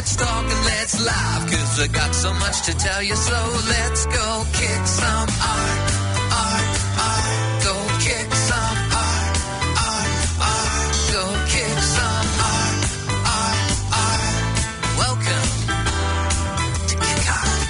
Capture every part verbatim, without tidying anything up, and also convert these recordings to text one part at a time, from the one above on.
let's talk and let's laugh, 'cause I got so much to tell you, so let's go kick some art, art, art. Go kick some art, art, art. Go kick some art, art, art. Welcome to Kick Art.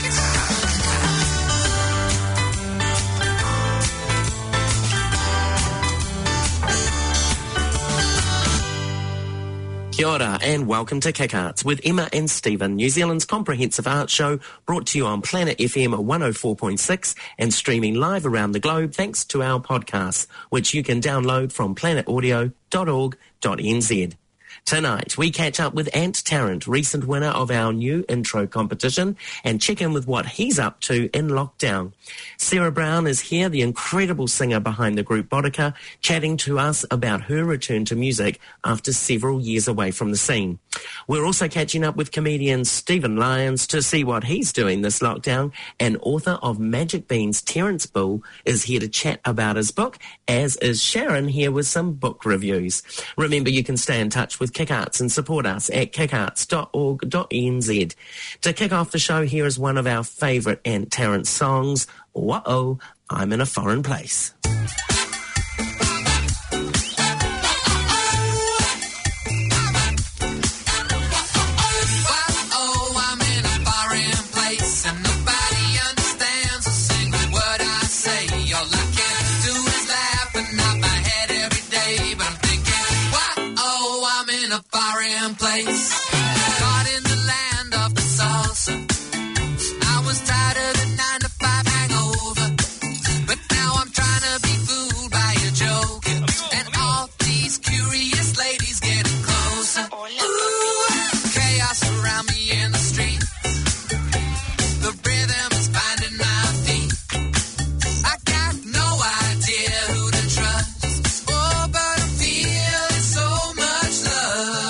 Kia ora and welcome to Kick Arts with Emma and Stephen, New Zealand's comprehensive art show, brought to you on Planet F M one oh four point six and streaming live around the globe thanks to our podcasts, which you can download from planet audio dot org dot n z. Tonight, we catch up with Ant Tarrant, recent winner of our new intro competition, and check in with what he's up to in lockdown. Sarah Brown is here, the incredible singer behind the group Bodica, chatting to us about her return to music after several years away from the scene. We're also catching up with comedian Stephen Lyons to see what he's doing this lockdown, and author of Magic Beans, Terence Bull, is here to chat about his book, as is Sharon here with some book reviews. Remember, you can stay in touch with Kick Arts and support us at kick arts dot org dot n z. To kick off the show, here is one of our favourite Ant Tarrant songs, Whoa, I'm in a Foreign Place. Place. Caught in the land of the salsa. I was tired of the nine to five hangover, but now I'm trying to be fooled by a joke, and all these curious ladies getting closer. Ooh, chaos around me in the street. The rhythm is finding my feet. I got no idea who to trust. Oh, but I'm feeling so much love.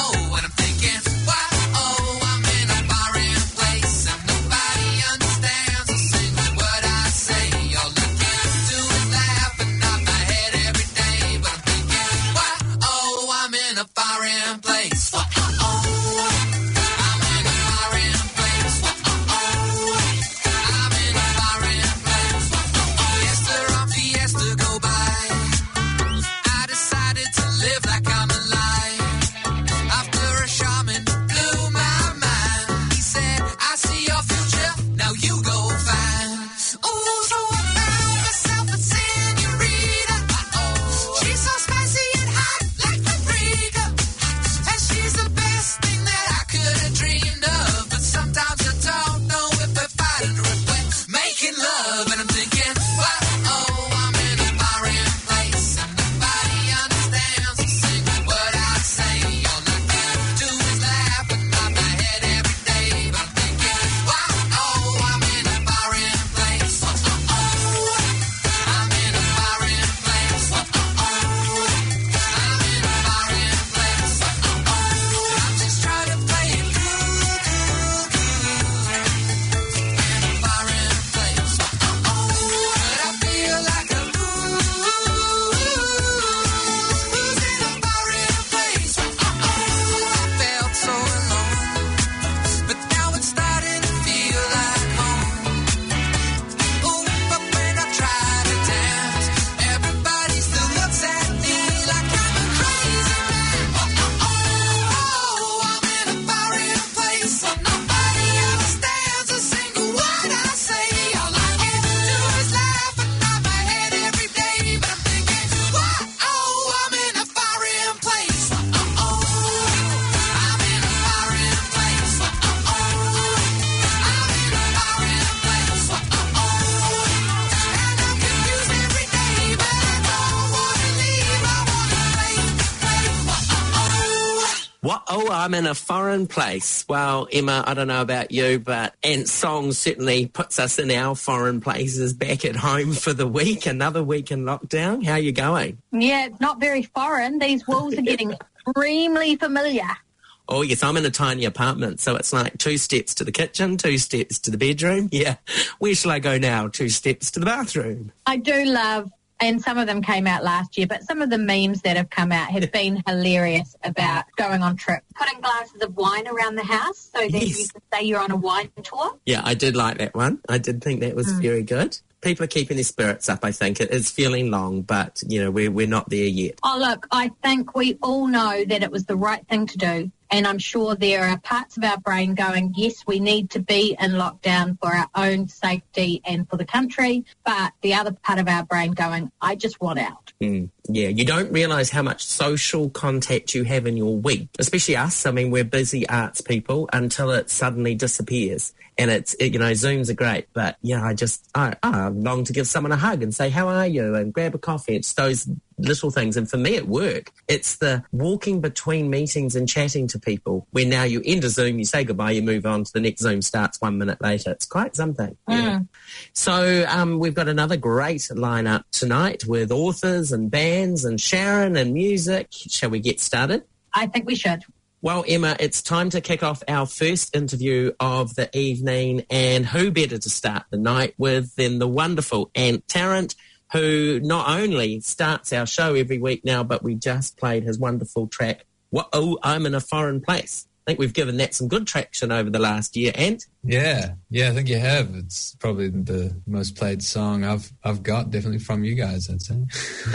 Whoa, I'm in a foreign place. Well, Emma, I don't know about you, but Ant's song certainly puts us in our foreign places back at home for the week, another week in lockdown. How are you going? Yeah, it's not very foreign. These walls are getting extremely familiar. Oh, yes, I'm in a tiny apartment, so it's like two steps to the kitchen, two steps to the bedroom. Yeah. Where shall I go now? Two steps to the bathroom. I do love and some of them came out last year, but some of the memes that have come out have been hilarious about going on trips. Putting glasses of wine around the house so that Yes. you can say you're on a wine tour. Yeah, I did like that one. I did think that was Mm. very good. People are keeping their spirits up, I think. It is feeling long, but, you know, we're, we're not there yet. Oh, look, I think we all know that it was the right thing to do. And I'm sure there are parts of our brain going, yes, we need to be in lockdown for our own safety and for the country. But the other part of our brain going, I just want out. Mm, yeah, you don't realise how much social contact you have in your week, especially us. I mean, we're busy arts people until it suddenly disappears. And it's, it, you know, Zooms are great. But, yeah, I just, I, I long to give someone a hug and say, how are you? And grab a coffee. It's those little things. And for me at work, it's the walking between meetings and chatting to people where now you end a Zoom, you say goodbye, you move on to the next Zoom starts one minute later. It's quite something. Mm. Yeah. So um, we've got another great lineup tonight with authors and bands and Sharon and music. Shall we get started? I think we should. Well, Emma, it's time to kick off our first interview of the evening, and who better to start the night with than the wonderful Ant Tarrant, who not only starts our show every week now, but we just played his wonderful track, Whoa, I'm in a Foreign Place. I think we've given that some good traction over the last year, Ant. Yeah, yeah, I think you have. It's probably the most played song I've I've got, definitely from you guys, I'd say.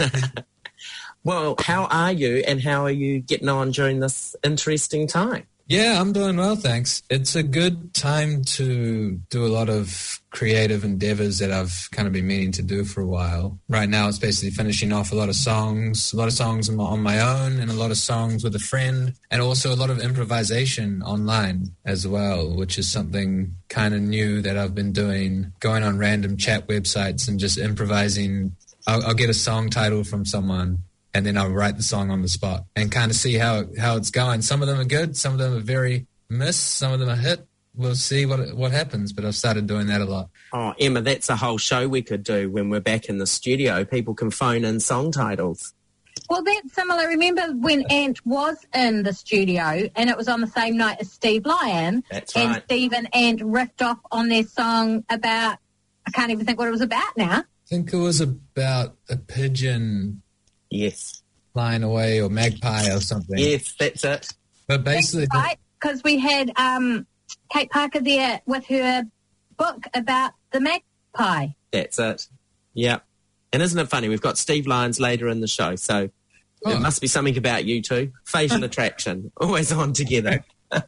Well, how are you, and how are you getting on during this interesting time? Yeah, I'm doing well, thanks. It's a good time to do a lot of creative endeavors that I've kind of been meaning to do for a while. Right now, it's basically finishing off a lot of songs, a lot of songs on my, on my own, and a lot of songs with a friend, and also a lot of improvisation online as well, which is something kind of new that I've been doing, going on random chat websites and just improvising. I'll, I'll get a song title from someone, and then I'll write the song on the spot and kind of see how how it's going. Some of them are good, some of them are very miss, some of them are hit. We'll see what what happens, but I've started doing that a lot. Oh, Emma, that's a whole show we could do when we're back in the studio. People can phone in song titles. Well, that's similar. Remember when Ant was in the studio and it was on the same night as Steve Lyon? That's and right. Steve and Ant riffed off on their song about, I can't even think what it was about now. I think it was about a pigeon Yes. flying away or magpie or something. Yes, that's it. But basically, That's right, because we had um, Kate Parker there with her book about the magpie. That's it. Yeah. And isn't it funny? We've got Steve Lyons later in the show, so Oh. it must be something about you two. Facial attraction, always on together.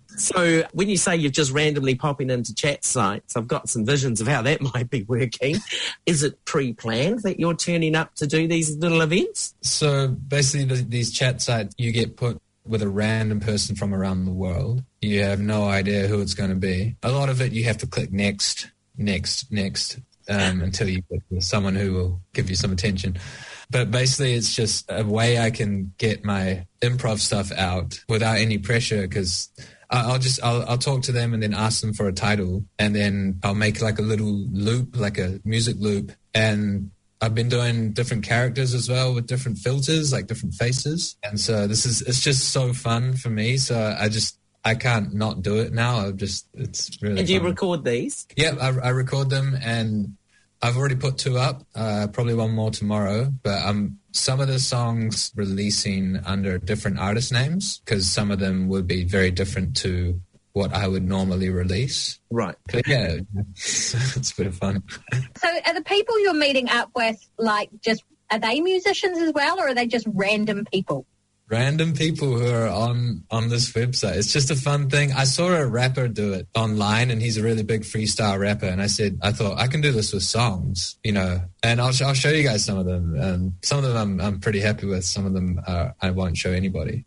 So when you say you're just randomly popping into chat sites, I've got some visions of how that might be working. Is it pre-planned that you're turning up to do these little events? so basically the, these chat sites, you get put with a random person from around the world. You have no idea who it's going to be. A lot of it, you have to click next, next, next, um, until you get with someone who will give you some attention. But basically, it's just a way I can get my improv stuff out without any pressure, because I'll just I'll, I'll talk to them and then ask them for a title, and then I'll make like a little loop, like a music loop. And I've been doing different characters as well with different filters, like different faces. And so this is it's just so fun for me. So I just I can't not do it now. I just it's really. And do you fun. record these? Yeah, I, I record them, and I've already put two up, uh, probably one more tomorrow, but um, some of the songs releasing under different artist names, because some of them would be very different to what I would normally release. Right. But yeah, it's, it's a bit of fun. So are the people you're meeting up with, like, just, are they musicians as well, or are they just random people? Random people who are on, on this website. It's just a fun thing. I saw a rapper do it online, and he's a really big freestyle rapper. And I said, I thought I can do this with songs, you know, and I'll, I'll show you guys some of them. And some of them I'm, I'm pretty happy with. Some of them uh, I won't show anybody.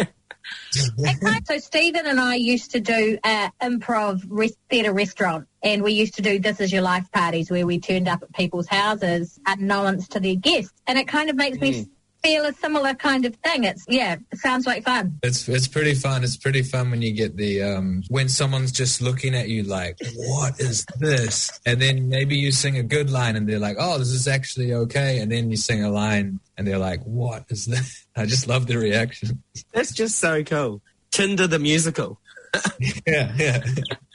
So Stephen and I used to do uh, improv res- theatre restaurant, and we used to do This Is Your Life parties where we turned up at people's houses unbeknownst to their guests. And it kind of makes me Mm. feel a similar kind of thing. It's, yeah, it sounds like fun. It's it's pretty fun. It's pretty fun when you get the um, when someone's just looking at you like, what is this? And then maybe you sing a good line and they're like, oh, this is actually okay. And then you sing a line and they're like, what is this? I just love the reaction. That's just so cool. Tinder the musical. yeah, yeah.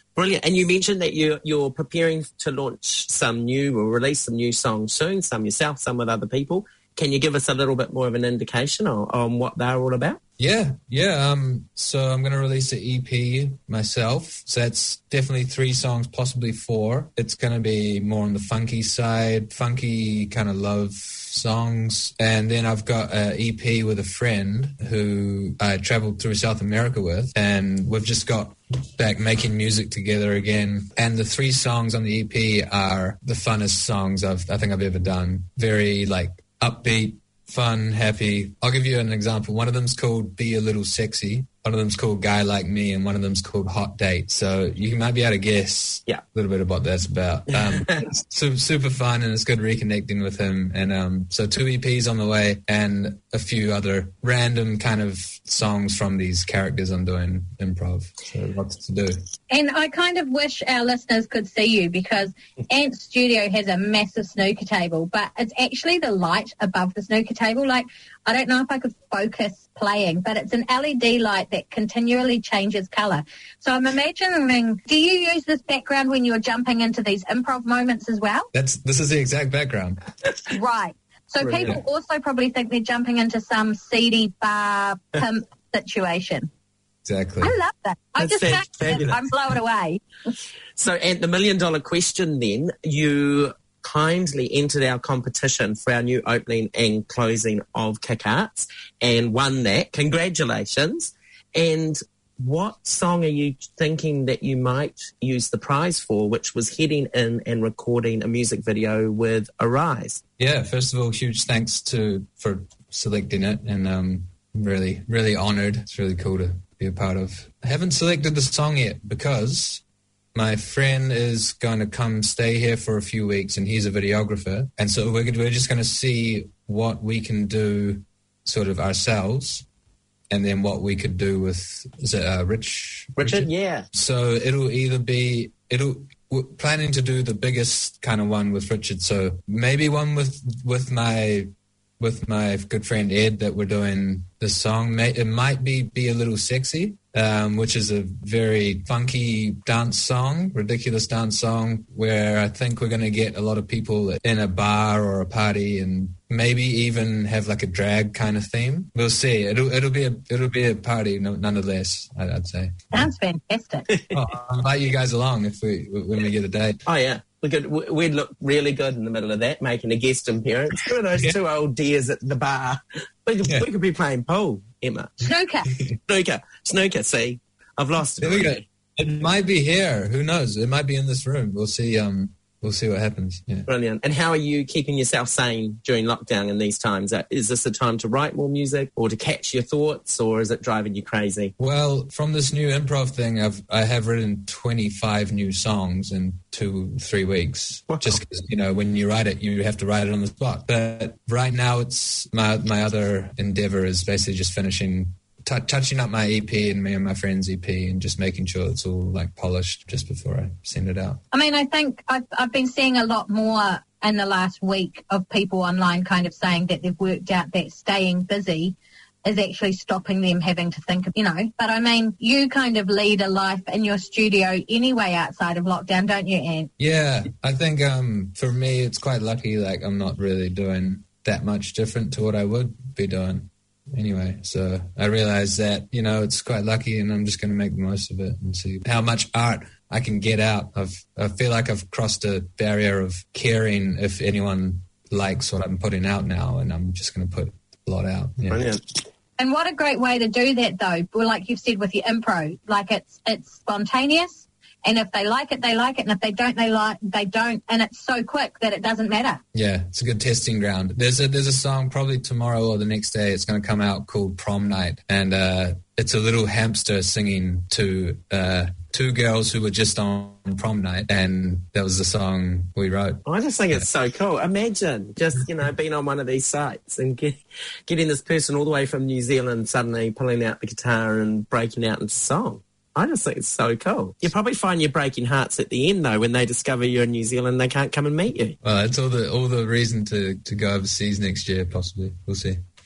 Brilliant. And you mentioned that you're, you're preparing to launch some new or release some new songs soon, some yourself, some with other people. Can you give us a little bit more of an indication on, on what they're all about? Yeah, yeah. Um, so I'm going to release an E P myself. So that's definitely three songs, possibly four. It's going to be more on the funky side, funky kind of love songs. And then I've got an E P with a friend who I traveled through South America with, and we've just got back making music together again. And the three songs on the E P are the funnest songs I've, I think I've ever done. Very like upbeat, fun, happy. I'll give you an example. One of them's called Be a Little Sexy. One of them's called Guy Like Me, and one of them's called Hot Date. So you might be able to guess yeah. a little bit about what that's about. Um, it's super, super fun, and it's good reconnecting with him. And um, so two E Ps on the way, and a few other random kind of songs from these characters I'm doing improv. So lots to do. And I kind of wish our listeners could see you, because Ant's studio has a massive snooker table, but it's actually the light above the snooker table. Like, I don't know if I could focus playing, but it's an L E D light that continually changes colour. So I'm imagining, do you use this background when you're jumping into these improv moments as well? That's This is the exact background. Right. So Brilliant. People also probably think they're jumping into some seedy bar pimp situation. Exactly. I love that. I That's just fab- can't. I'm blown away. So, and the million dollar question then, you kindly entered our competition for our new opening and closing of Kick Arts and won that. Congratulations. And what song are you thinking that you might use the prize for, which was heading in and recording a music video with Arise? Yeah, first of all, huge thanks to for selecting it, and um really, really honoured. It's really cool to be a part of. I haven't selected the song yet because my friend is going to come stay here for a few weeks, and he's a videographer. And so we're, we're just going to see what we can do sort of ourselves, and then what we could do with, is it uh, Rich? Richard, Richard, yeah. So it'll either be, it'll, we're planning to do the biggest kind of one with Richard. So maybe one with, with my, with my good friend Ed that we're doing this song. It might be Be a Little Sexy, um, which is a very funky dance song, ridiculous dance song, where I think we're going to get a lot of people in a bar or a party, and maybe even have like a drag kind of theme. We'll see. It'll it'll be a it'll be a party, nonetheless. I'd say. Sounds fantastic. Oh, I'll invite you guys along if we when we get a date. Oh yeah. We could, we'd look really good in the middle of that, making a guest appearance. Two of those yeah. two old dears at the bar. We could, yeah. we could be playing pool, Emma. Snooker. Snooker. Snooker, see? I've lost it. There we go. It might be here. Who knows? It might be in this room. We'll see. Um, we'll see what happens. Yeah. Brilliant. And how are you keeping yourself sane during lockdown in these times? Is this a time to write more music or to catch your thoughts, or is it driving you crazy? Well, from this new improv thing, I've I have written twenty-five new songs in two, three weeks. Wow. Just because, you know, when you write it, you have to write it on the spot. But right now, it's my my other endeavor is basically just finishing. T- touching up my E P and me and my friend's E P, and just making sure it's all like polished just before I send it out. I mean, I think I've, I've been seeing a lot more in the last week of people online kind of saying that they've worked out that staying busy is actually stopping them having to think of, you know. But I mean, you kind of lead a life in your studio anyway outside of lockdown, don't you, Ant? Yeah, I think um, for me it's quite lucky. Like, I'm not really doing that much different to what I would be doing anyway. So I realize that, you know, it's quite lucky, and I'm just going to make the most of it and see how much art I can get out. I've, I feel like I've crossed a barrier of caring if anyone likes what I'm putting out now, and I'm just going to put a lot out. Yeah. Brilliant. And what a great way to do that, though. Well, like you've said with your improv, like it's it's spontaneous. And if they like it, they like it. And if they don't, they like they don't. And it's so quick that it doesn't matter. Yeah, it's a good testing ground. There's a there's a song probably tomorrow or the next day. It's going to come out called Prom Night, and uh, it's a little hamster singing to uh, two girls who were just on prom night, and that was the song we wrote. I just think it's so cool. Imagine just, you know, being on one of these sites and get, getting this person all the way from New Zealand suddenly pulling out the guitar and breaking out into song. I just think it's so cool. You probably find you're breaking hearts at the end, though, when they discover you're in New Zealand, they can't come and meet you. Well, it's all the all the reason to, to go overseas next year, possibly. We'll see.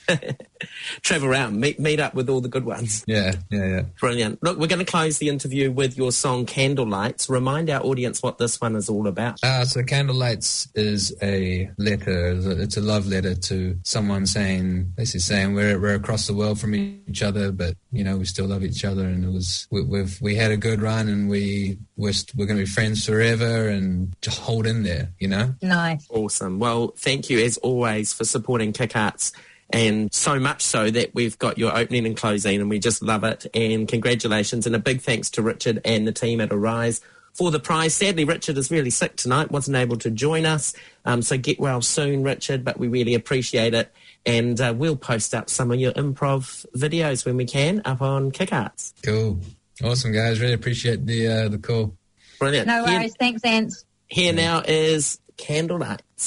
travel around, meet meet up with all the good ones. Yeah, yeah, yeah. Brilliant. Look, we're going to close the interview with your song Candlelights. Remind our audience what this one is all about. Uh, so Candlelights is a letter. It's a love letter to someone saying, basically saying we're we're across the world from each other, but you know we still love each other, and it was we, we've we had a good run, and we we're, we're going to be friends forever, and just hold in there, you know. Nice. Awesome. Well, thank you as always for supporting Kick Arts. And so much so that we've got your opening and closing, and we just love it. And congratulations, and a big thanks to Richard and the team at Arise for the prize. Sadly, Richard is really sick tonight, wasn't able to join us. Um, so get well soon, Richard, but we really appreciate it. And uh, we'll post up some of your improv videos when we can up on Kick Arts. Cool. Awesome, guys. Really appreciate the uh, the call. Brilliant. No worries. Here, Thanks, Ants. here now is Candlelights.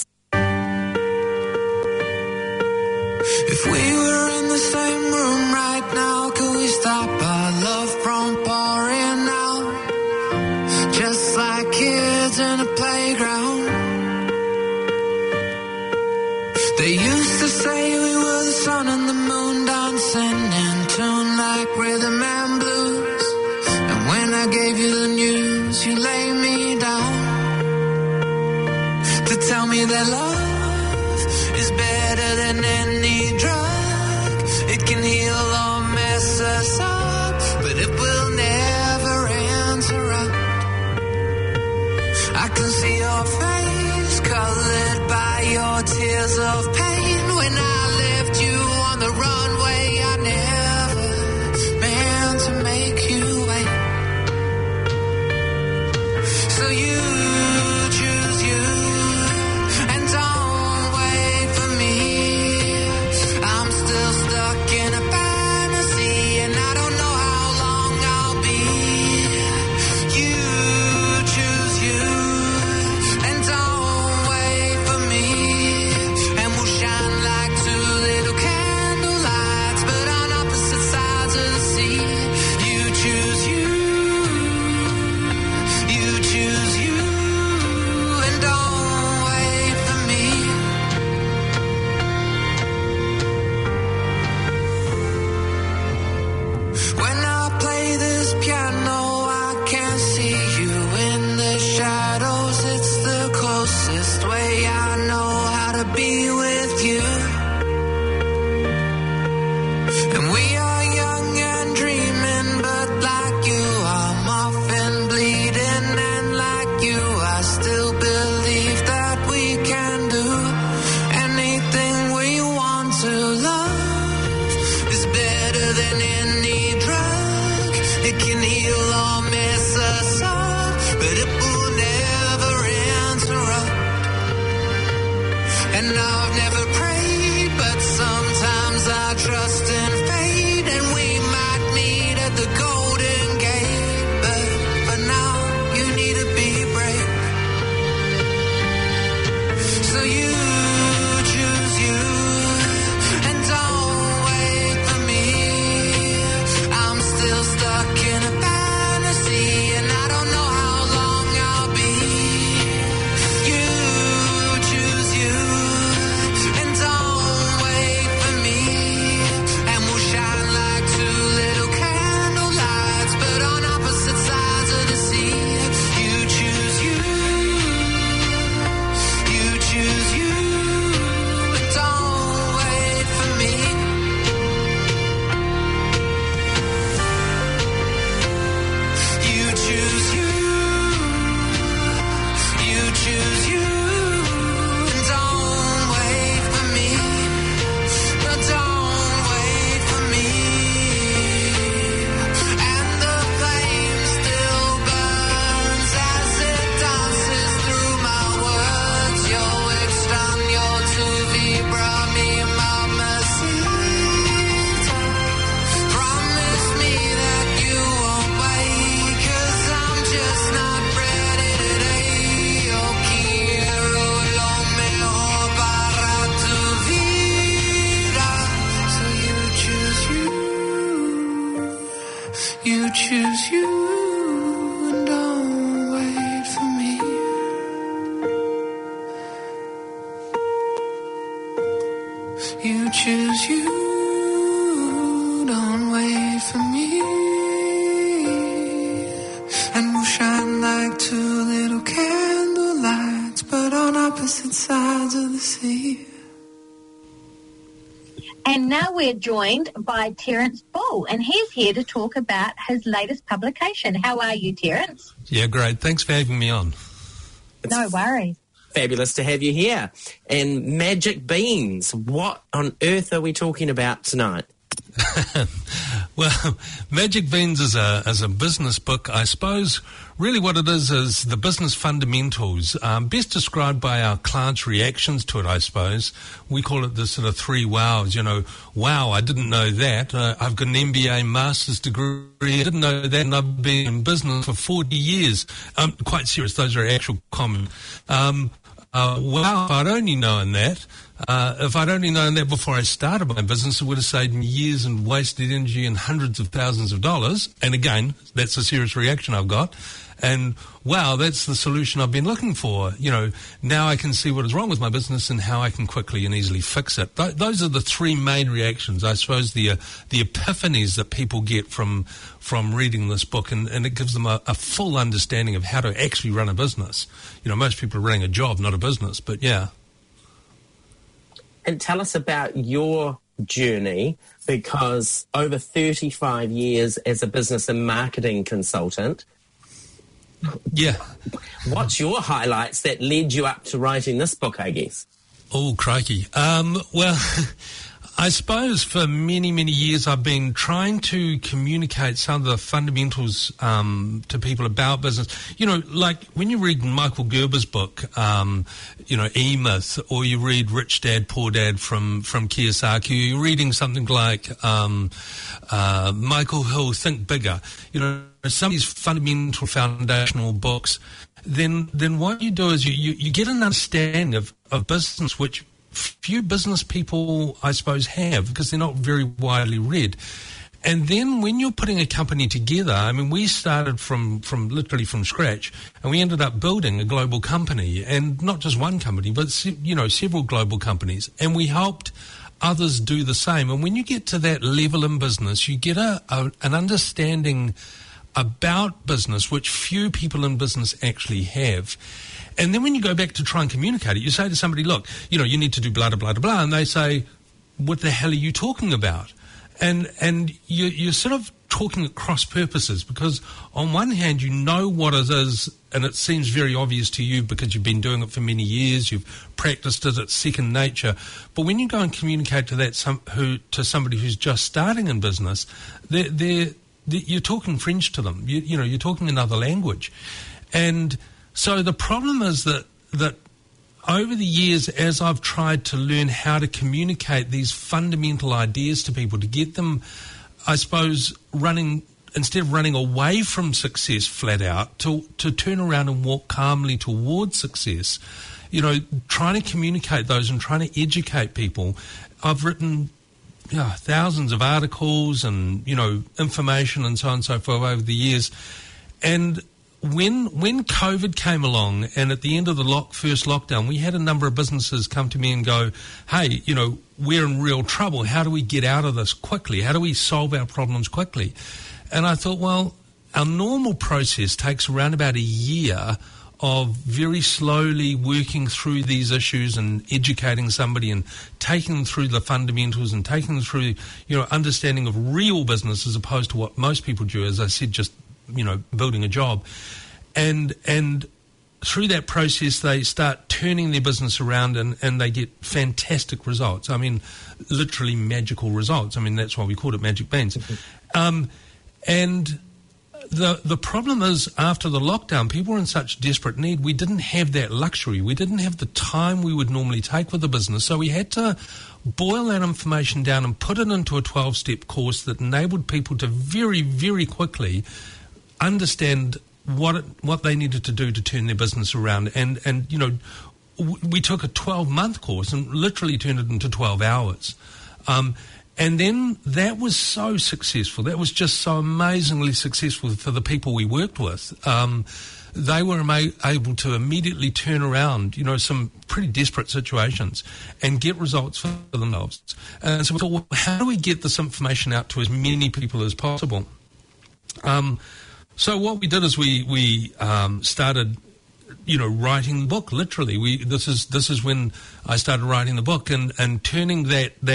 If we were in the same room right now, could we stop our love from pouring out? Just like kids in a playground. They used to say we were the sun and the moon, dancing in tune like rhythm and blues. And when I gave you the news, you laid me down to tell me that love is better than any drug. It can heal or mess us up, but it will never interrupt. I can see your face colored by your tears of pain. When I left you on the runway, I never meant to make you wait. So you choose you and don't wait for me. I'm still stuck in a fantasy and I don't know how long I'll be. You choose you and don't wait for me. And we'll shine like two little candlelights, but on opposite sides of the sea. You choose you. You choose you and don't wait for me. When I play this piano, I can see you in the shadows. It's the closest way I know how to be with you. And we are young and dreaming, but like you, I'm often bleeding. And like you, I still believe that we can do anything we want to. Love is better than any drug. It can heal or mess us up, but it will never interrupt. And I've never prayed, but sometimes I trust in fate, and we might meet at the Golden Gate. But for now, you need to be brave. So you choose you and don't wait for me. I'm still stuck in a fantasy and I don't know how long I'll be. You choose you and don't wait for me. And we'll shine like two little candlelights, but on opposite sides of the sea. You choose you. You choose you and don't wait for me. You choose you. You choose you and don't wait for me. But don't wait for me. And the flame still burns as it dances through my words. Yo extraño tu vibra, mi mamacita. Promise me that you won't wait, 'cause I'm just not ready today. Yo quiero lo mejor para tu vida. So you choose you. You choose you and don't wait for me. You choose you And now we're joined by Terence Bull, and he's here to talk about his latest publication. How are you, Terence? Yeah, great. Thanks for having me on. It's No worries. fabulous to have you here. And magic beans, what on earth are we talking about tonight? Well, Magic Beans is a is a business book. I suppose really what it is is the business fundamentals, um, best described by our clients' reactions to it, I suppose. We call it the sort of three wows. You know, wow, I didn't know that. Uh, I've got an M B A master's degree. I didn't know that, and I've been in business for forty years. Um, quite serious. Those are actual common. Um, uh, wow, if I'd only known that. Uh, if I'd only known that before I started my business, it would have saved me years and wasted energy and hundreds of thousands of dollars. And again, that's a serious reaction I've got. And wow, that's the solution I've been looking for. You know, now I can see what is wrong with my business and how I can quickly and easily fix it. Th- those are the three main reactions, I suppose, the uh, the epiphanies that people get from from reading this book, and, and it gives them a, a full understanding of how to actually run a business. You know, most people are running a job, not a business, but yeah. And tell us about your journey, because over thirty-five years as a business and marketing consultant, Yeah. what's your highlights that led you up to writing this book, I guess? Oh, crikey. Um, well, I suppose for many, many years I've been trying to communicate some of the fundamentals um, to people about business. You know, like when you read Michael Gerber's book, um, you know, E-Myth, or you read Rich Dad, Poor Dad from, from Kiyosaki, or you're reading something like um, uh, Michael Hill, Think Bigger, you know, some of these fundamental foundational books, then then what you do is you, you, you get an understanding of, of business which few business people, I suppose, have, because they're not very widely read. And then when you're putting a company together, I mean, we started from, from literally from scratch, and we ended up building a global company, and not just one company, but, se- you know, several global companies. And we helped others do the same. And when you get to that level in business, you get a, a an understanding about business which few people in business actually have. And then when you go back to try and communicate it, you say to somebody, look, you know, you need to do blah, blah, blah, blah, and they say, what the hell are you talking about? And and you, you're sort of talking at cross purposes, because on one hand, you know what it is, and it seems very obvious to you because you've been doing it for many years, you've practiced it, it's second nature. But when you go and communicate to that some, who to somebody who's just starting in business, they're, they're, they're, you're talking French to them. You, you know, you're talking another language. And so the problem is that that over the years, as I've tried to learn how to communicate these fundamental ideas to people, to get them, I suppose, running, instead of running away from success flat out, to, to turn around and walk calmly towards success, you know, trying to communicate those and trying to educate people. I've written yeah, thousands of articles and, you know, information and so on and so forth over the years. And When when COVID came along, and at the end of the lock, first lockdown, we had a number of businesses come to me and go, hey, you know, we're in real trouble. How do we get out of this quickly? How do we solve our problems quickly? And I thought, well, our normal process takes around about a year of very slowly working through these issues and educating somebody and taking them through the fundamentals and taking them through, you know, understanding of real business as opposed to what most people do, as I said, just you know, building a job. And and through that process, they start turning their business around, and, and they get fantastic results. I mean, literally magical results. I mean, that's why we called it Magic Beans. Mm-hmm. Um, and the the problem is, after the lockdown, people were in such desperate need, we didn't have that luxury. We didn't have the time we would normally take with the business. So we had to boil that information down and put it into a twelve-step course that enabled people to very, very quickly understand what it, what they needed to do to turn their business around. And, and you know, w- we took a twelve-month course and literally turned it into twelve hours. Um, and then that was so successful. That was just so amazingly successful for the people we worked with. Um, they were ama- able to immediately turn around, you know, some pretty desperate situations and get results for themselves. And so we thought, well, how do we get this information out to as many people as possible? Um, So what we did is we we um, started, you know, writing the book. Literally, we this is this is when I started writing the book and, and turning that that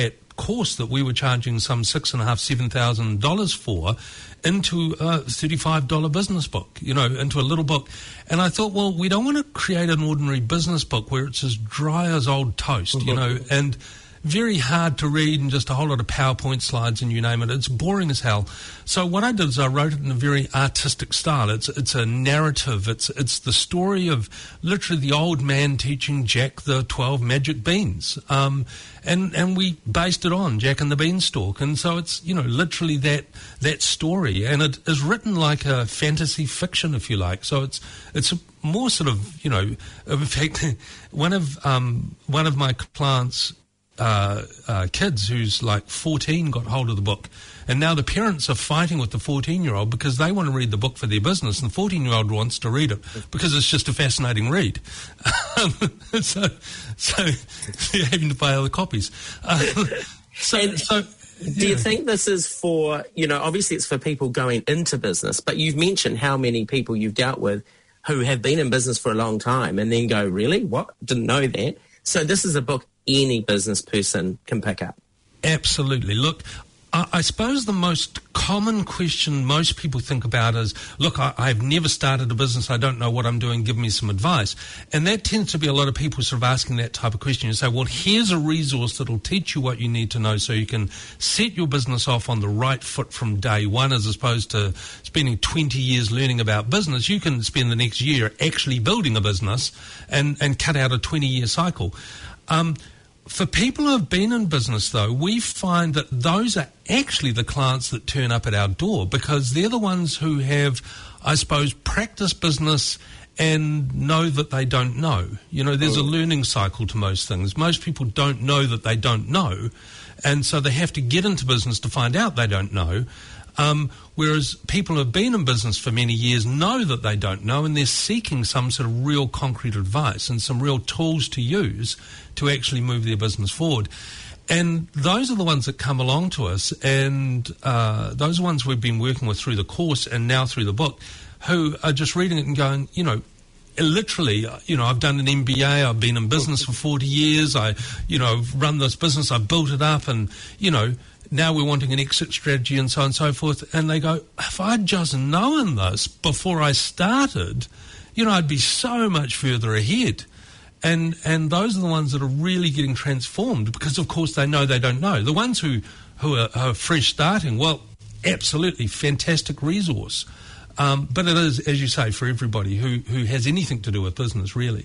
course that we were charging some six and a half, seven thousand dollars for into a thirty-five dollar business book, you know, into a little book. And I thought, well, we don't want to create an ordinary business book where it's as dry as old toast, mm-hmm. you know, and very hard to read and just a whole lot of PowerPoint slides and you name it. It's boring as hell. So what I did is I wrote it in a very artistic style. It's it's a narrative. It's it's the story of literally the old man teaching Jack the twelve magic beans. Um, and and we based it on Jack and the Beanstalk. And so it's, you know, literally that that story. And it is written like a fantasy fiction, if you like. So it's it's more sort of, you know, in fact, one of um, one of my clients' Uh, uh, kids who's like fourteen got hold of the book, and now the parents are fighting with the fourteen-year-old because they want to read the book for their business, and the fourteen-year-old wants to read it because it's just a fascinating read. Um, so, so they're having to buy other copies. Uh, so, and so do you think this is for, you know, obviously it's for people going into business, but you've mentioned how many people you've dealt with who have been in business for a long time and then go, really? What? Didn't know that. So this is a book any business person can pick up. Absolutely. Look, I, I suppose the most common question most people think about is, look, I, I've never started a business. I don't know what I'm doing. Give me some advice. And that tends to be a lot of people sort of asking that type of question. You say, well, here's a resource that'll teach you what you need to know so you can set your business off on the right foot from day one, as opposed to spending twenty years learning about business. You can spend the next year actually building a business and, and cut out a twenty-year cycle. Um, For people who have been in business, though, we find that those are actually the clients that turn up at our door because they're the ones who have, I suppose, practiced business and know that they don't know. You know, there's a learning cycle to most things. Most people don't know that they don't know, and so they have to get into business to find out they don't know. Um, whereas people who have been in business for many years know that they don't know, and they're seeking some sort of real concrete advice and some real tools to use to actually move their business forward. And those are the ones that come along to us, and uh, those are ones we've been working with through the course and now through the book, who are just reading it and going, you know, literally, you know, I've done an M B A, I've been in business for forty years, I, you know, I've run this business, I've built it up, and, you know, now we're wanting an exit strategy and so on and so forth. And they go, if I'd just known this before I started, you know, I'd be so much further ahead. And and those are the ones that are really getting transformed because, of course, they know they don't know. The ones who, who are, are fresh starting, well, absolutely fantastic resource. Um, but it is, as you say, for everybody who, who has anything to do with business, really.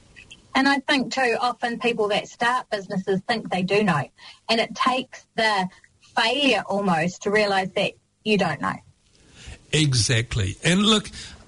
And I think, too, often people that start businesses think they do know. And it takes the failure almost to realise that you don't know. Exactly. And look,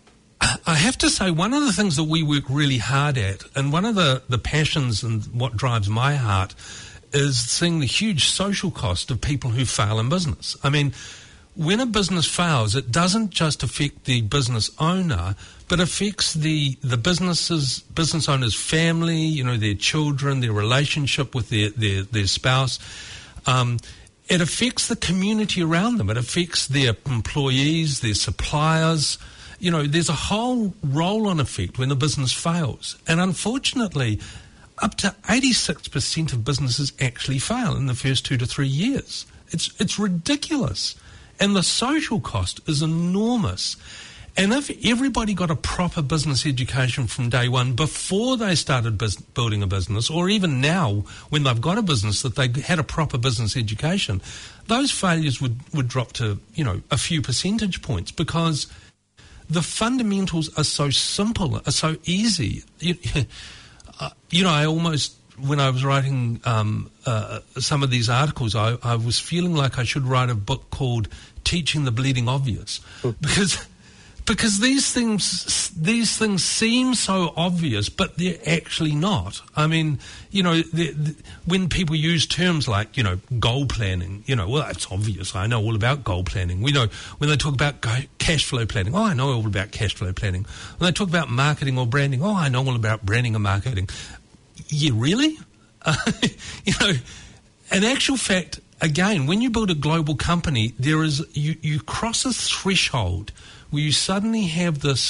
I have to say one of the things that we work really hard at, and one of the, the passions and what drives my heart, is seeing the huge social cost of people who fail in business. I mean, when a business fails, it doesn't just affect the business owner, but affects the, the businesses, business owner's family, you know, their children, their relationship with their, their, their spouse. Um, it affects the community around them. It affects their employees, their suppliers. You know, there's a whole roll-on effect when a business fails. And unfortunately, up to eighty-six percent of businesses actually fail in the first two to three years. It's it's ridiculous. And the social cost is enormous. And if everybody got a proper business education from day one before they started bus- building a business, or even now when they've got a business, that they had a proper business education, those failures would, would drop to, you know, a few percentage points because the fundamentals are so simple, are so easy. You, uh, you know, I almost, when I was writing um, uh, some of these articles, I, I was feeling like I should write a book called Teaching the Bleeding Obvious, because because these things these things seem so obvious, but they're actually not. I mean, you know, the, the, when people use terms like, you know, goal planning, you know, well, it's obvious. I know all about goal planning. We know when they talk about go- cash flow planning. Oh, I know all about cash flow planning. When they talk about marketing or branding, oh, I know all about branding and marketing. Yeah, really? Uh, you know, in actual fact, again, when you build a global company, there is you, you cross a threshold where you suddenly have this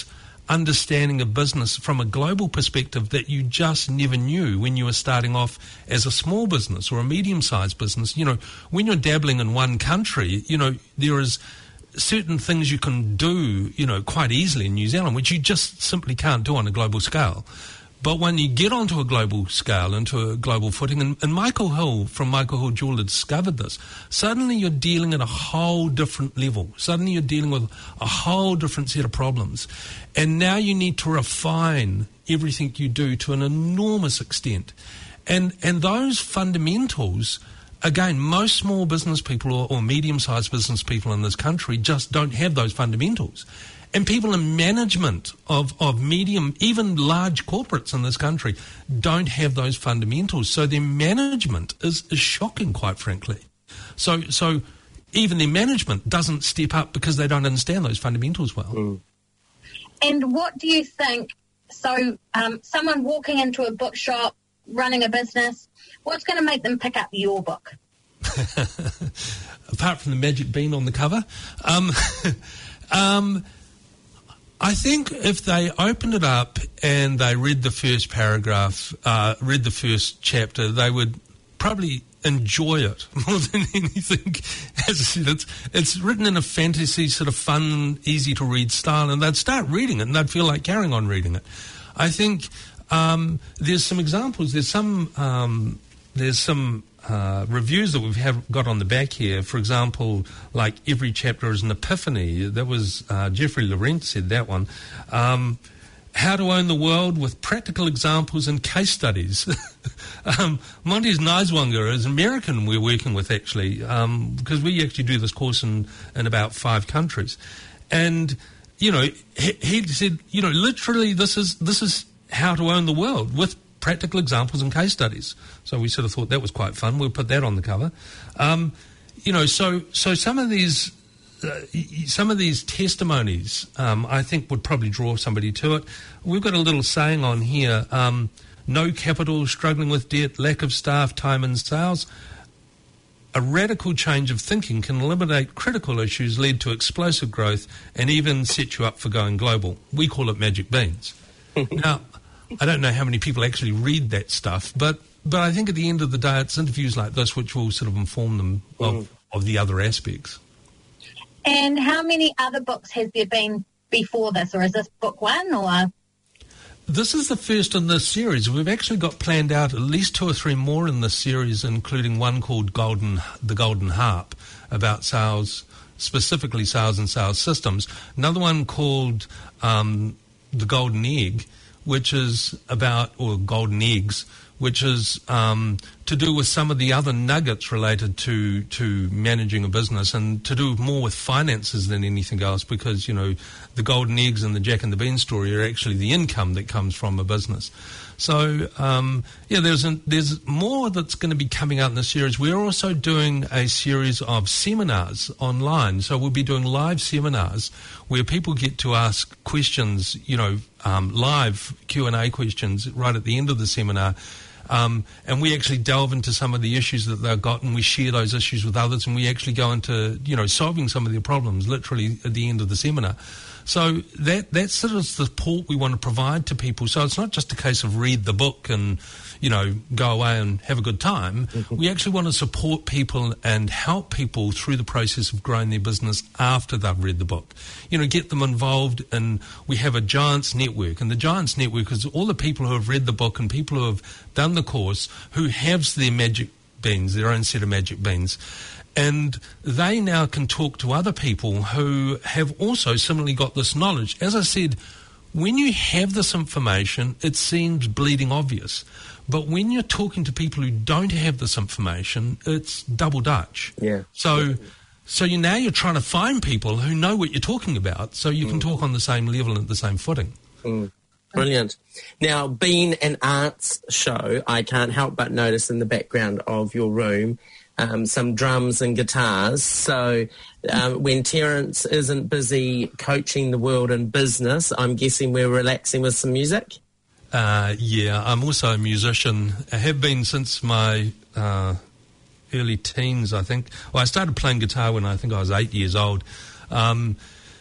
understanding of business from a global perspective that you just never knew when you were starting off as a small business or a medium-sized business. You know, when you're dabbling in one country, you know, there is certain things you can do, you know, quite easily in New Zealand, which you just simply can't do on a global scale. But when you get onto a global scale, into a global footing, and, and Michael Hill from Michael Hill Jeweller discovered this, suddenly you're dealing at a whole different level. Suddenly you're dealing with a whole different set of problems. And now you need to refine everything you do to an enormous extent. And, and those fundamentals, again, most small business people or, or medium-sized business people in this country just don't have those fundamentals. And people in management of, of medium, even large corporates in this country don't have those fundamentals. So their management is, is shocking, quite frankly. So so even their management doesn't step up because they don't understand those fundamentals well. Mm. And what do you think, so um, someone walking into a bookshop, running a business, what's going to make them pick up your book? Apart from the magic bean on the cover, um, um, I think if they opened it up and they read the first paragraph, uh, read the first chapter, they would probably enjoy it more than anything. As I said, it's, it's written in a fantasy, sort of fun, easy-to-read style, and they'd start reading it and they'd feel like carrying on reading it. I think um, there's some examples. There's some um, there's some uh, reviews that we've have got on the back here. For example, like every chapter is an epiphany. That was uh, Jeffrey Laurent said that one. Um, How to Own the World with Practical Examples and Case Studies. um, Monty's Niswanger is an American we're working with, actually, um, because we actually do this course in, in about five countries. And, you know, he, he said, you know, literally this is this is how to own the world with practical examples and case studies. So we sort of thought that was quite fun. We'll put that on the cover. Um, you know, so so some of these... Uh, some of these testimonies, um, I think, would probably draw somebody to it. We've got a little saying on here, um, no capital, struggling with debt, lack of staff, time in sales. A radical change of thinking can eliminate critical issues, lead to explosive growth, and even set you up for going global. We call it magic beans. Now, I don't know how many people actually read that stuff, but, but I think at the end of the day, it's interviews like this which will sort of inform them of, mm. of the other aspects. And how many other books has there been before this, or is this book one? Or this is the first in this series. We've actually got planned out at least two or three more in this series, including one called Golden, the Golden Harp, about sales, specifically sales and sales systems. Another one called um, The Golden Egg, which is about, or Golden Eggs, which is um, to do with some of the other nuggets related to, to managing a business, and to do more with finances than anything else, because, you know, the golden eggs and the Jack and the Bean story are actually the income that comes from a business. So, um, yeah, there's an, there's more that's going to be coming out in the series. We're also doing a series of seminars online. So we'll be doing live seminars where people get to ask questions, you know, um, live Q and A questions right at the end of the seminar. Um, and we actually delve into some of the issues that they've got, and we share those issues with others, and we actually go into, you know, solving some of their problems literally at the end of the seminar. So that that's sort of support we want to provide to people. So it's not just a case of read the book and, you know, go away and have a good time. Mm-hmm. We actually want to support people and help people through the process of growing their business after they've read the book. You know, get them involved, and we have a Giants Network. And the Giants Network is all the people who have read the book and people who have done the course who have their magic beans, their own set of magic beans. And they now can talk to other people who have also similarly got this knowledge. As I said, when you have this information, it seems bleeding obvious. But when you're talking to people who don't have this information, it's double Dutch. Yeah. So so you now you're trying to find people who know what you're talking about, so you mm. can talk on the same level and at the same footing. Mm. Brilliant. Now, being an arts show, I can't help but notice in the background of your room Um, some drums and guitars. So um, when Terence isn't busy coaching the world in business, I'm guessing we're relaxing with some music? Uh, yeah, I'm also a musician. I have been since my uh, early teens, I think. Well, I started playing guitar when I think I was eight years old. Um,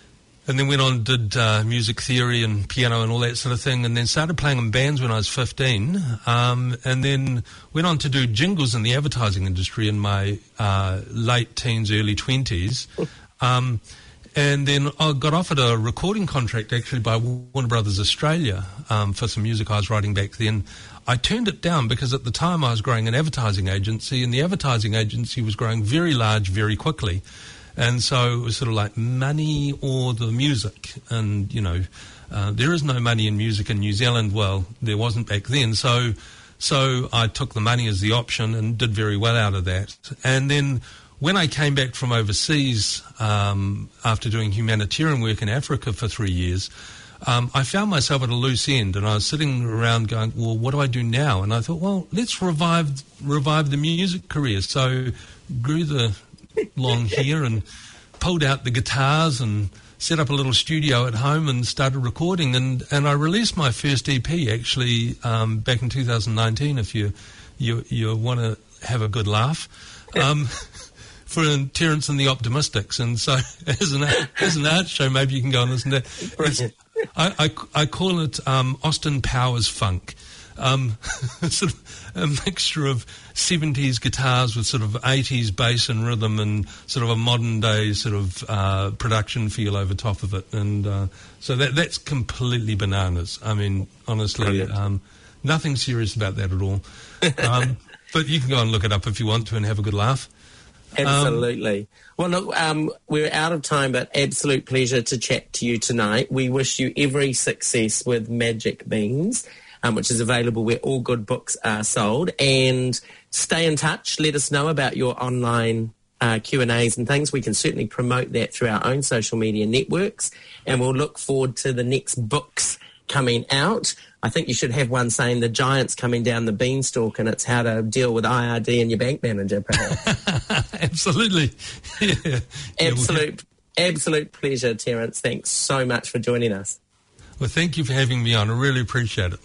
and then went on and did uh, music theory and piano and all that sort of thing, and then started playing in bands when I was fifteen, um, and then went on to do jingles in the advertising industry in my uh, late teens, early twenties. Um, and then I got offered a recording contract actually by Warner Brothers Australia um, for some music I was writing back then. I turned it down because at the time I was growing an advertising agency, and the advertising agency was growing very large very quickly. And so it was sort of like money or the music. And, you know, uh, there is no money in music in New Zealand. Well, there wasn't back then. So so I took the money as the option and did very well out of that. And then when I came back from overseas um, after doing humanitarian work in Africa for three years, um, I found myself at a loose end, and I was sitting around going, well, what do I do now? And I thought, well, let's revive revive the music career. So grew the long hair and pulled out the guitars and set up a little studio at home and started recording. And, and I released my first E P actually um, back in two thousand nineteen, if you you, you want to have a good laugh. Um, for Terence and the Optimistics, and so as an as an art show, maybe you can go and listen to it. I, I, I call it um, Austin Powers funk, um, sort of a mixture of seventies guitars with sort of eighties bass and rhythm, and sort of a modern day sort of uh, production feel over top of it, and uh, so that that's completely bananas. I mean, honestly, um, nothing serious about that at all. Um, but you can go and look it up if you want to and have a good laugh. Absolutely. Um, well, look, um, we're out of time, but absolute pleasure to chat to you tonight. We wish you every success with Magic Beans, um, which is available where all good books are sold. And stay in touch. Let us know about your online uh, Q and A's and things. We can certainly promote that through our own social media networks. And we'll look forward to the next books coming out. I think you should have one saying the giant's coming down the beanstalk, and it's how to deal with I R D and your bank manager, perhaps. Absolutely. Yeah. Absolute, absolute pleasure, Terence. Thanks so much for joining us. Well, thank you for having me on. I really appreciate it.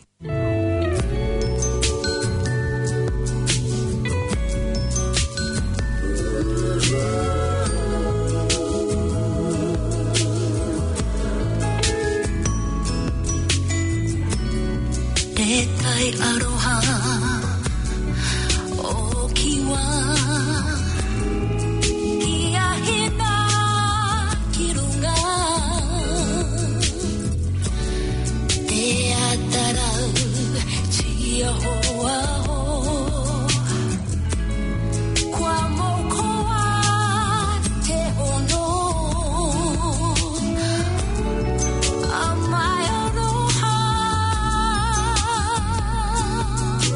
Aroha o kiwa kia hina kirunga te atarau tia hoa ho kwa mokoa te hono amai aroha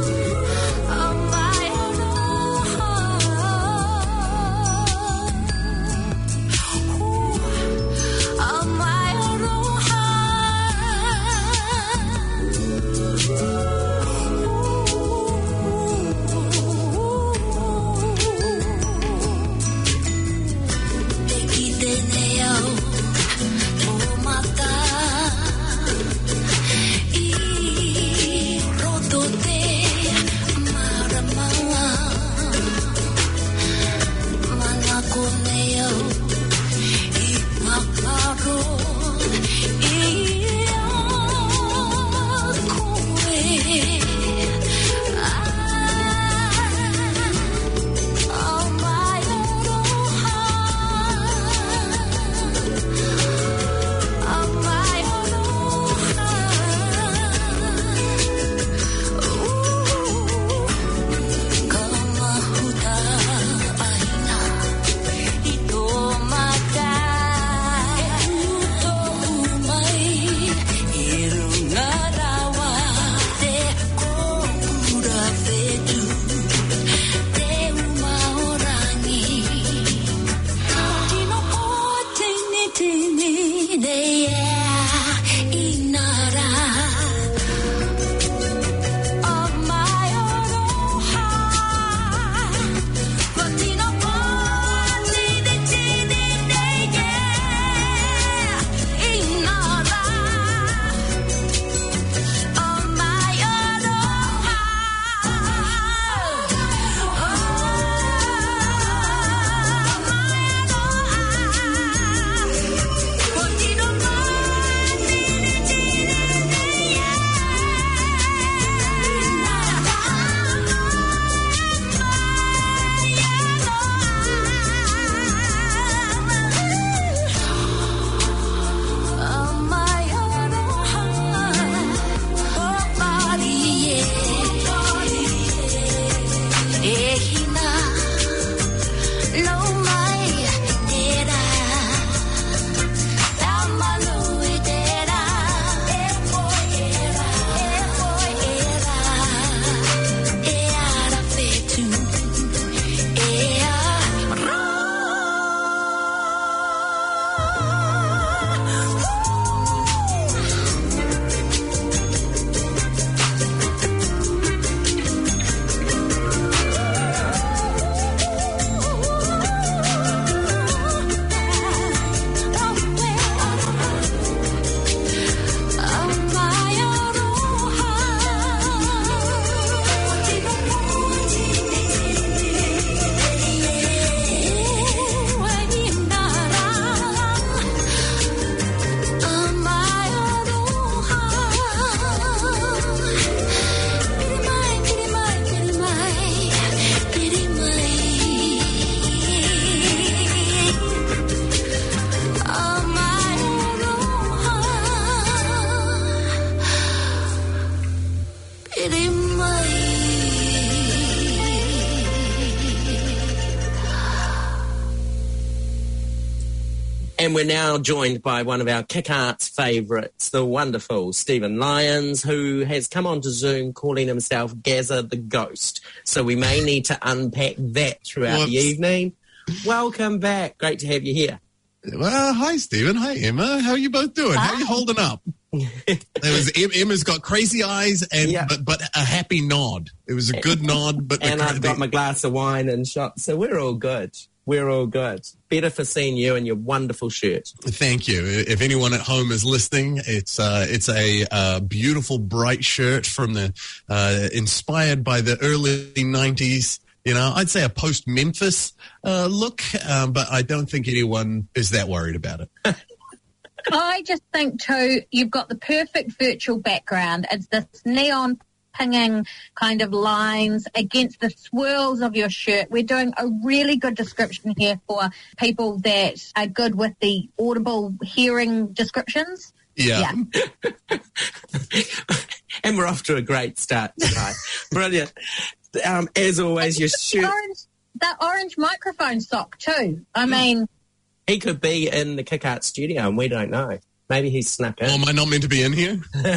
And we're now joined by one of our Kick Arts favourites, the wonderful Stephen Lyons, who has come onto Zoom calling himself Gazza the Ghost. So we may need to unpack that throughout Whoops. the evening. Welcome back. Great to have you here. Well, hi, Stephen. Hi, Emma. How are you both doing? How are you holding up? There was Em- Emma's got crazy eyes and Yeah. but, but a happy nod. It was a good nod, but the, And I've the- got my glass of wine and shot. So we're all good. We're all good. Better for seeing you and your wonderful shirt. Thank you. If anyone at home is listening, it's uh, it's a uh, beautiful, bright shirt from the uh, inspired by the early nineties. You know, I'd say a post-Memphis uh, look, um, but I don't think anyone is that worried about it. I just think too, you've got the perfect virtual background. It's this neon pinging kind of lines against the swirls of your shirt. We're doing a really good description here for people that are good with the audible hearing descriptions. Yeah. And we're off to a great start tonight. Brilliant. Um, as always, your The shirt. orange, that orange microphone sock too. I mean, He could be in the Kick Art studio and we don't know. Maybe he's snuck in. Oh, am I not meant to be in here?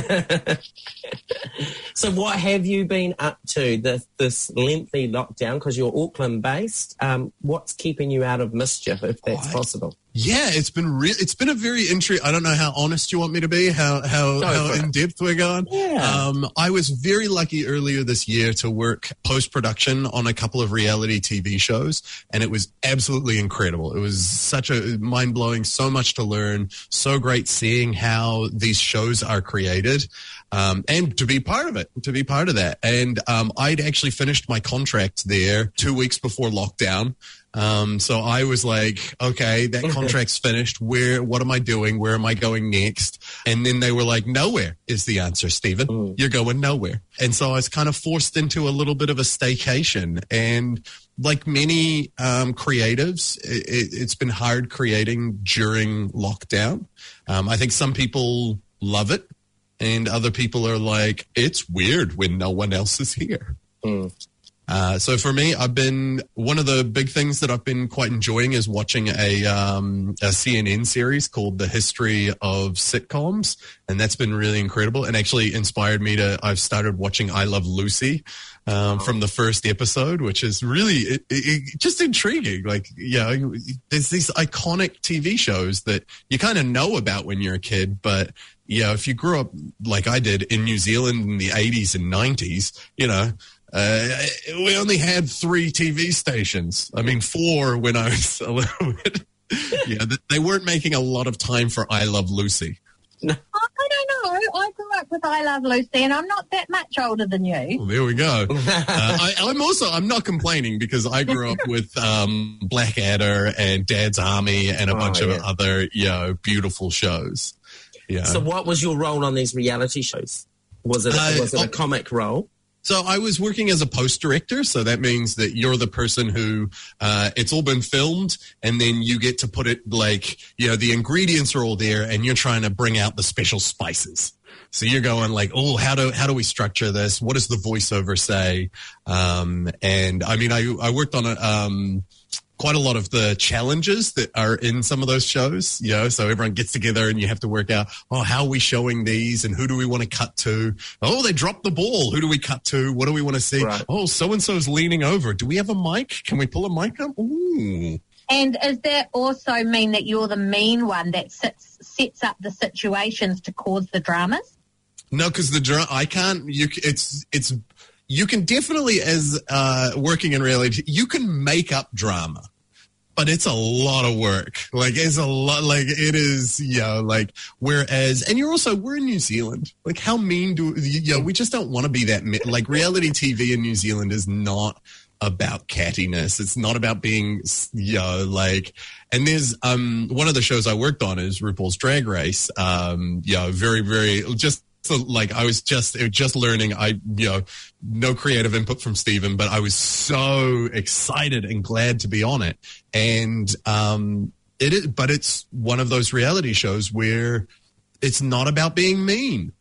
So what have you been up to this, this lengthy lockdown? Because you're Auckland-based. Um, what's keeping you out of mischief, if that's Oh, I- possible? Yeah, it's been real. It's been a very interesting. I don't know how honest you want me to be, how how, Go how for it. in depth we're going. Yeah. Um, I was very lucky earlier this year to work post production on a couple of reality T V shows, and it was absolutely incredible. It was such a mind blowing, so much to learn, so great seeing how these shows are created. Um, and to be part of it, to be part of that. And um, I'd actually finished my contract there two weeks before lockdown. Um, so I was like, okay, that contract's finished. Where, what am I doing? Where am I going next? And then they were like, nowhere is the answer, Stephen. Mm. You're going nowhere. And so I was kind of forced into a little bit of a staycation. And like many um, creatives, it, it's been hard creating during lockdown. Um, I think some people love it. And other people are like, it's weird when no one else is here. Mm. Uh, so for me, I've been, one of the big things that I've been quite enjoying is watching a, um, a C N N series called The History of Sitcoms. And that's been really incredible and actually inspired me to, I've started watching I Love Lucy, um, from the first episode, which is really it, it, just intriguing. Like, you know, there's these iconic T V shows that you kind of know about when you're a kid, but yeah, if you grew up like I did in New Zealand in the eighties and nineties, you know, uh, we only had three T V stations. I mean, four when I was a little bit. Yeah, they weren't making a lot of time for I Love Lucy. I don't know. I grew up with I Love Lucy, and I'm not that much older than you. Well, there we go. Uh, I, I'm also, I'm not complaining because I grew up with um, Blackadder and Dad's Army and a Oh, bunch yeah. of other, you know, beautiful shows. Yeah. So what was your role on these reality shows? Was it, Uh, was it a oh. comic role? So I was working as a post director. So that means that you're the person who, uh, it's all been filmed and then you get to put it like, you know, the ingredients are all there and you're trying to bring out the special spices. So you're going like, oh, how do, how do we structure this? What does the voiceover say? Um, and I mean, I, I worked on a, um, quite a lot of the challenges that are in some of those shows, you know, so everyone gets together and you have to work out, oh, how are we showing these and who do we want to cut to? Oh, they dropped the ball. Who do we cut to? What do we want to see? Right. Oh, so-and-so's leaning over. Do we have a mic? Can we pull a mic up? Ooh. And does that also mean that you're the mean one that sits, sets up the situations to cause the dramas? No, because the dra- I can't. You, c- it's it's. You can definitely, as uh, working in reality, you can make up drama, but it's a lot of work. Like it's a lot. Like it is, you know. Like whereas, and you're also we're in New Zealand. Like how mean do you know? We just don't want to be that. Me- like reality T V in New Zealand is not about cattiness. It's not about being, you know, like, and there's, um, one of the shows I worked on is RuPaul's Drag Race. Um, you know, very, very, just so, like, I was just, just learning, I, you know, no creative input from Stephen, but I was so excited and glad to be on it. And, um, it is, but it's one of those reality shows where it's not about being mean.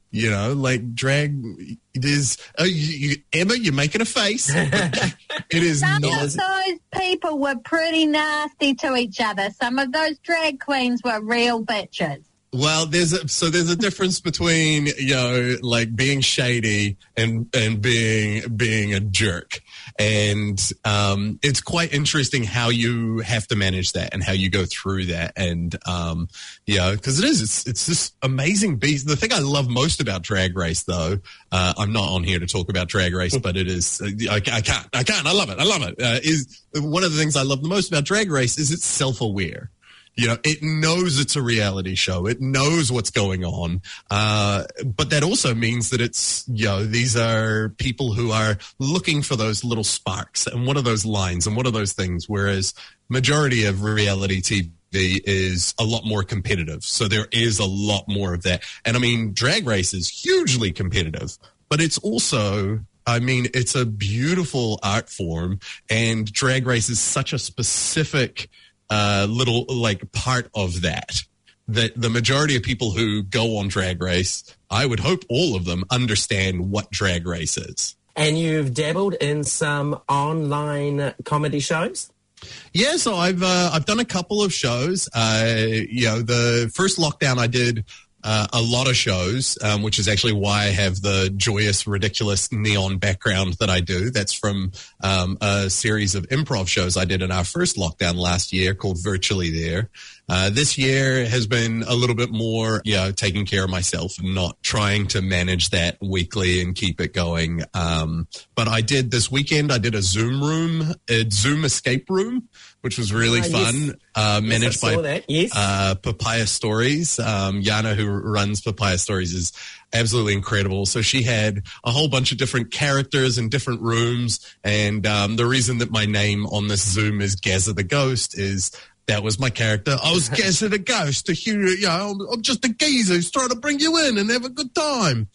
You know, like drag, it is, oh, you, you, Emma, you're making a face. It is Some not. of those people were pretty nasty to each other. Some of those drag queens were real bitches. Well, there's a, so there's a difference between, you know, like being shady and, and being, being a jerk. And, um, it's quite interesting how you have to manage that and how you go through that. And, um, you know, cause it is, it's, it's this amazing beast. The thing I love most about Drag Race though, uh, I'm not on here to talk about Drag Race, but it is, I, I can't, I can't, I love it. I love it. Uh, is one of the things I love the most about Drag Race is it's self-aware. You know, it knows it's a reality show. It knows what's going on. Uh, but that also means that it's, you know, these are people who are looking for those little sparks. And what are those lines and what are those things? Whereas majority of reality T V is a lot more competitive. So there is a lot more of that. And I mean, Drag Race is hugely competitive, but it's also, I mean, it's a beautiful art form, and Drag Race is such a specific uh, little like part of that, that the majority of people who go on Drag Race, I would hope all of them understand what Drag Race is. And you've dabbled in some online comedy shows? Yeah, so I've uh, I've done a couple of shows. Uh, you know, the first lockdown I did uh, a lot of shows, um, which is actually why I have the joyous, ridiculous neon background that I do. That's from um, a series of improv shows I did in our first lockdown last year called Virtually There. Uh, this year has been a little bit more, you know, taking care of myself and not trying to manage that weekly and keep it going. Um, but I did this weekend, I did a Zoom room, a Zoom escape room, which was really uh, fun, yes. uh, managed yes, by yes. uh, Papaya Stories. Um, Yana, who runs Papaya Stories, is absolutely incredible. So she had a whole bunch of different characters in different rooms. And um, the reason that my name on this Zoom is Gazza the Ghost is that was my character. I was Gazza the Ghost. The, you know, I'm just a geezer who's trying to bring you in and have a good time.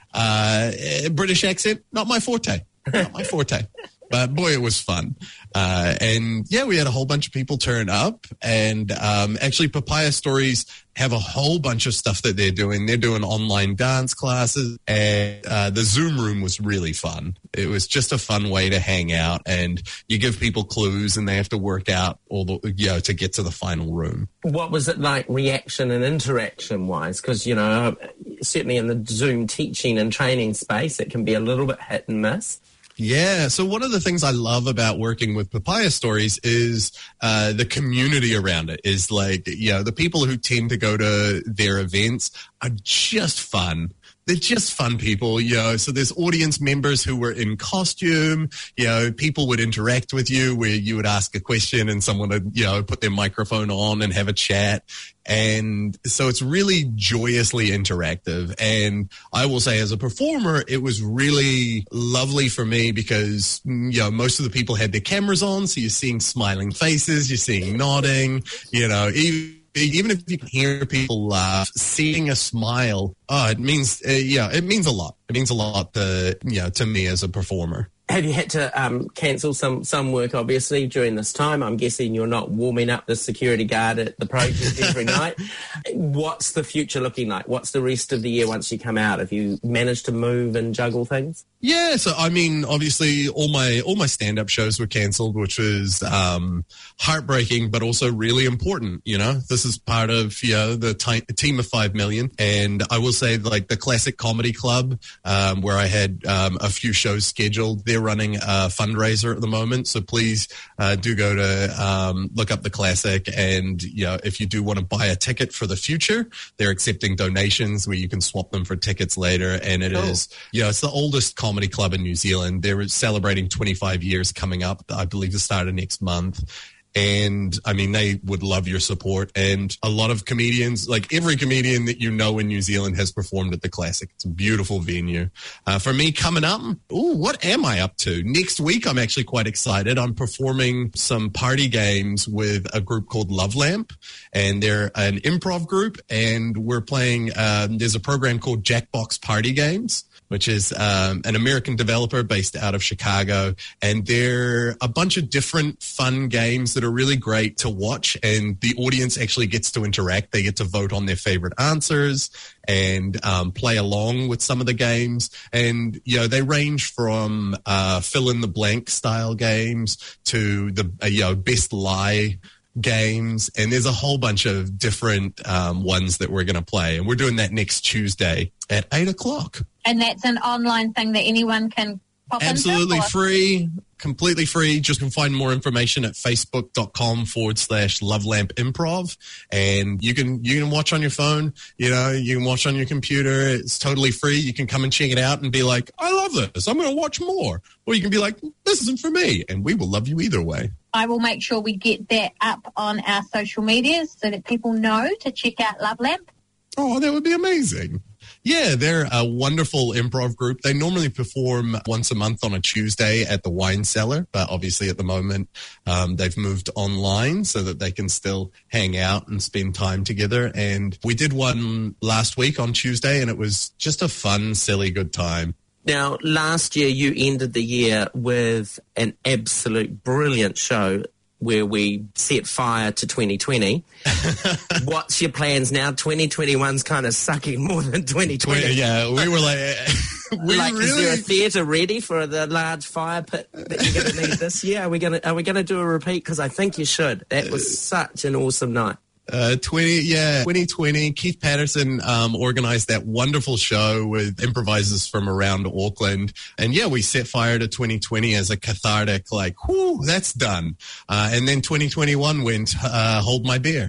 Uh, British accent, not my forte. Not my forte. But boy, it was fun. Uh, and yeah, we had a whole bunch of people turn up, and um, actually Papaya Stories have a whole bunch of stuff that they're doing. They're doing online dance classes, and uh, the Zoom room was really fun. It was just a fun way to hang out, and you give people clues and they have to work out all the, you know, to get to the final room. What was it like reaction and interaction wise? Because, you know, certainly in the Zoom teaching and training space, it can be a little bit hit and miss. Yeah. So one of the things I love about working with Papaya Stories is uh, the community around it is like, you know, the people who tend to go to their events are just fun. They're just fun people, you know, so there's audience members who were in costume, you know, people would interact with you where you would ask a question and someone would, you know, put their microphone on and have a chat. And so it's really joyously interactive. And I will say as a performer, it was really lovely for me because, you know, most of the people had their cameras on. So you're seeing smiling faces, you're seeing nodding, you know, even Even if you can hear people laugh, seeing a smile, oh, it means, uh, yeah, it means a lot. It means a lot to, you know, to me as a performer. Have you had to um, cancel some, some work, obviously, during this time? I'm guessing you're not warming up the security guard at the project every night. What's the future looking like? What's the rest of the year once you come out? Have you managed to move and juggle things? Yeah, so I mean, obviously, all my all my stand-up shows were cancelled, which was um, heartbreaking, but also really important. You know, this is part of you know the t- team of five million, and I will say, like the Classic Comedy Club, um, where I had um, a few shows scheduled. They're running a fundraiser at the moment, so please uh, do go to um, look up the Classic, and you know, if you do want to buy a ticket for the future, they're accepting donations where you can swap them for tickets later, and it cool. is, you know, it's the oldest comedy club in New Zealand. They're celebrating twenty-five years coming up, I believe the start of next month. And I mean, they would love your support. And a lot of comedians, like every comedian that you know in New Zealand has performed at the Classic. It's a beautiful venue. Uh, for me coming up, ooh, what am I up to? Next week, I'm actually quite excited. I'm performing some party games with a group called Love Lamp, and they're an improv group. And we're playing, um, there's a program called Jackbox Party Games. which is um, an American developer based out of Chicago. And they're a bunch of different fun games that are really great to watch. And the audience actually gets to interact. They get to vote on their favorite answers and um, play along with some of the games. And, you know, they range from uh, fill-in-the-blank style games to the, uh, you know, best lie games, and there's a whole bunch of different um, ones that we're going to play, and we're doing that next Tuesday at eight o'clock. And that's an online thing that anyone can pop Absolutely into? free, completely free. Just can find more information at facebook.com forward slash Lovelamp Improv, and you can you can watch on your phone. You know, you can watch on your computer. It's totally free. You can come and check it out and be like, I love this. I'm going to watch more. Or you can be like, this isn't for me, and we will love you either way. I will make sure we get that up on our social medias so that people know to check out Lovelamp. Oh, that would be amazing. Yeah, they're a wonderful improv group. They normally perform once a month on a Tuesday at the Wine Cellar, but obviously at the moment um, they've moved online so that they can still hang out and spend time together. And we did one last week on Tuesday, and it was just a fun, silly, good time. Now, last year you ended the year with an absolute brilliant show where we set fire to twenty twenty. What's your plans now? twenty twenty-one's kind of sucking more than twenty twenty. Yeah, we were like... we like, really... is there a theatre ready for the large fire pit that you're going to need this year? Are we going to are we going to do a repeat? Because I think you should. That was such an awesome night. Uh, twenty, yeah, twenty twenty. Keith Patterson um, organized that wonderful show with improvisers from around Auckland, and yeah, we set fire to twenty twenty as a cathartic, like, whoo, that's done. Uh, and then twenty twenty-one went, uh, hold my beer.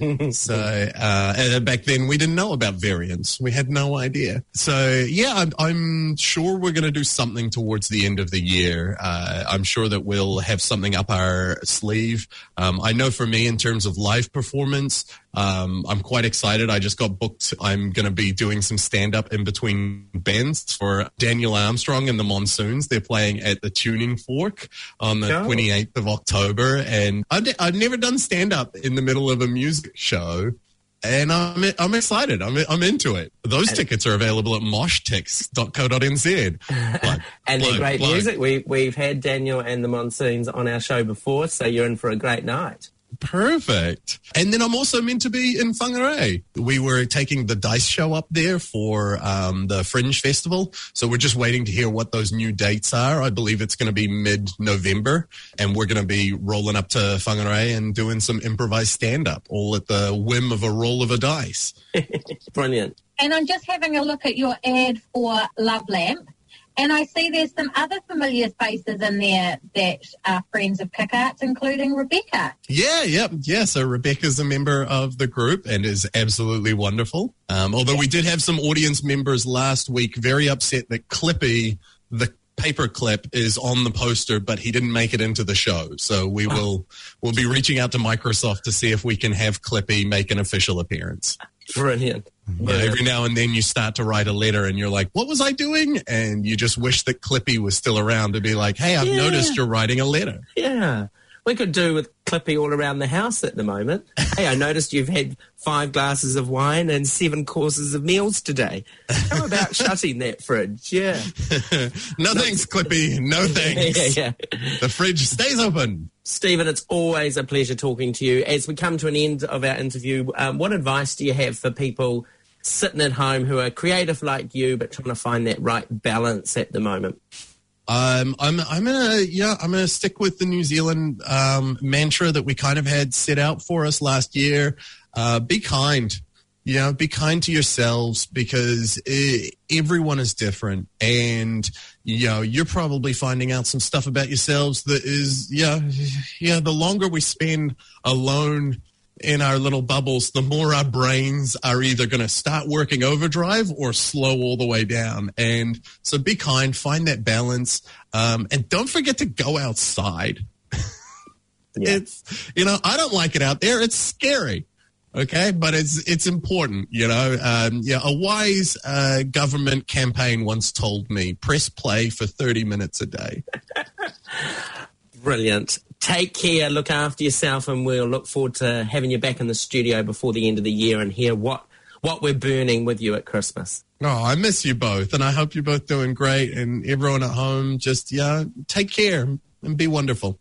So uh, and back then we didn't know about variants; we had no idea. So yeah, I'm, I'm sure we're going to do something towards the end of the year. Uh, I'm sure that we'll have something up our sleeve. Um, I know for me, in terms of live performance. Um, I'm quite excited. I just got booked. I'm going to be doing some stand-up in between bands for Daniel Armstrong and the Monsoons. They're playing at the Tuning Fork on the Oh. twenty-eighth of October. And I've, I've never done stand-up in the middle of a music show. And I'm I'm excited. I'm I'm into it. Those And- tickets are available at mosh tix dot co dot n z. Plug, And they're plug, great plug. music. We, we've had Daniel and the Monsoons on our show before, so you're in for a great night. Perfect. And then I'm also meant to be in Whangarei. We were taking the Dice show up there for um, the Fringe Festival. So we're just waiting to hear what those new dates are. I believe it's going to be mid-November. And we're going to be rolling up to Whangarei and doing some improvised stand-up, all at the whim of a roll of a dice. Brilliant. And I'm just having a look at your ad for Lovelamp, and I see there's some other familiar faces in there that are friends of Kick Arts, including Rebecca. Yeah, yeah, yeah. So Rebecca's a member of the group and is absolutely wonderful. Um, although we did have some audience members last week very upset that Clippy, the paperclip, is on the poster, but he didn't make it into the show. So we will we'll be reaching out to Microsoft to see if we can have Clippy make an official appearance. Brilliant. Yeah, every now and then you start to write a letter and you're like, what was I doing? And you just wish that Clippy was still around to be like, hey, I've Yeah. noticed you're writing a letter. Yeah. We could do with Clippy all around the house at the moment. Hey, I noticed you've had five glasses of wine and seven courses of meals today. How about shutting that fridge? Yeah. No thanks, Clippy. No thanks. yeah, yeah. The fridge stays open. Stephen, it's always a pleasure talking to you. As we come to an end of our interview, um, what advice do you have for people sitting at home who are creative like you but trying to find that right balance at the moment? Um, I'm I'm gonna yeah I'm gonna stick with the New Zealand um, mantra that we kind of had set out for us last year. Uh, be kind, you know, be kind to yourselves because it, everyone is different, and you know you're probably finding out some stuff about yourselves that is yeah yeah. The longer we spend alone in our little bubbles, the more our brains are either going to start working overdrive or slow all the way down. And so be kind, find that balance, um, and don't forget to go outside. Yeah. It's, you know, I don't like it out there. It's scary. Okay. But it's, it's important, you know, um, yeah, a wise, uh, government campaign once told me, press play for thirty minutes a day. Brilliant. Take care, look after yourself, and we'll look forward to having you back in the studio before the end of the year and hear what, what we're burning with you at Christmas. Oh, I miss you both, and I hope you're both doing great, and everyone at home, just, yeah, take care and be wonderful.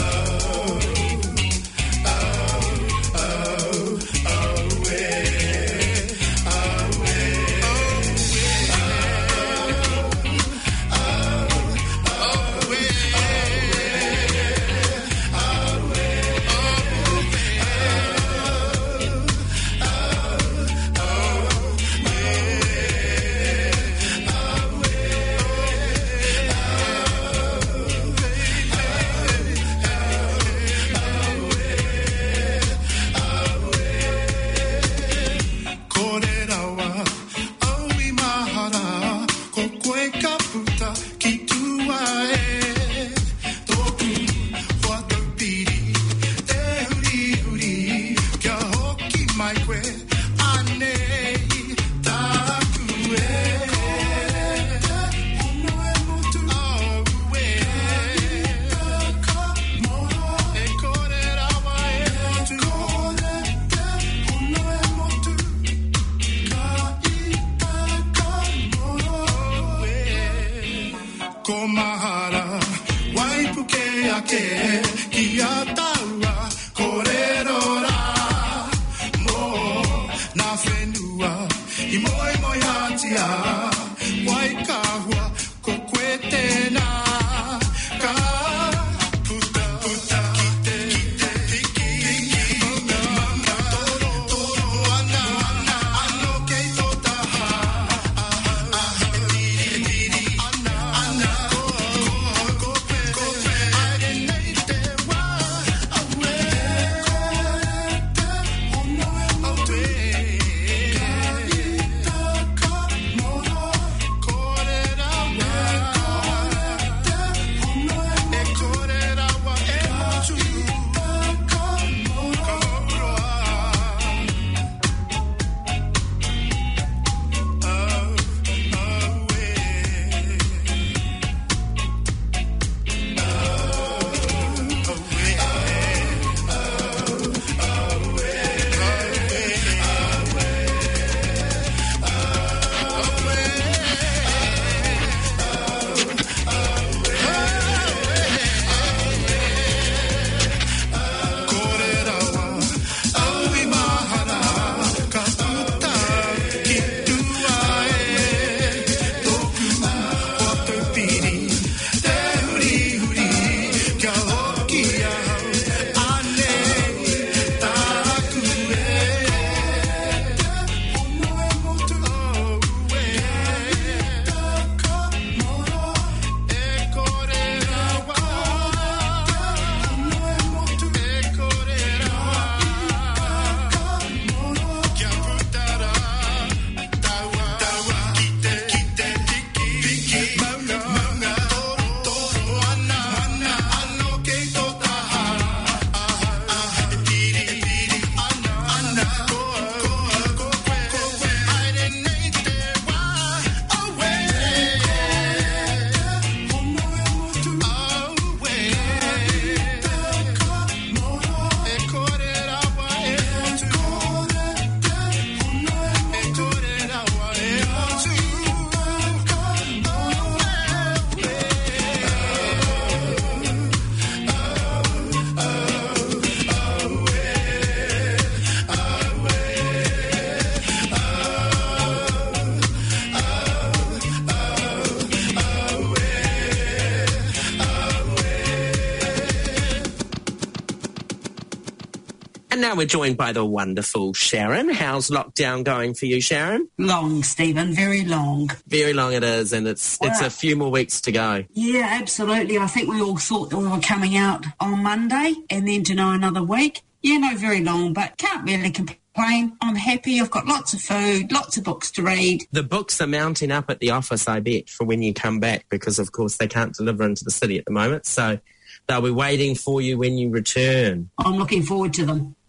And now we're joined by the wonderful Sharon. How's lockdown going for you, Sharon? Long, Stephen, very long. Very long it is, and it's wow. it's a few more weeks to go. Yeah, absolutely. I think we all thought that we were coming out on Monday and then to know another week. Yeah, no, very long, but can't really complain. I'm happy. I've got lots of food, lots of books to read. The books are mounting up at the office, I bet, for when you come back, because, of course, they can't deliver into the city at the moment. So they'll be waiting for you when you return. I'm looking forward to them.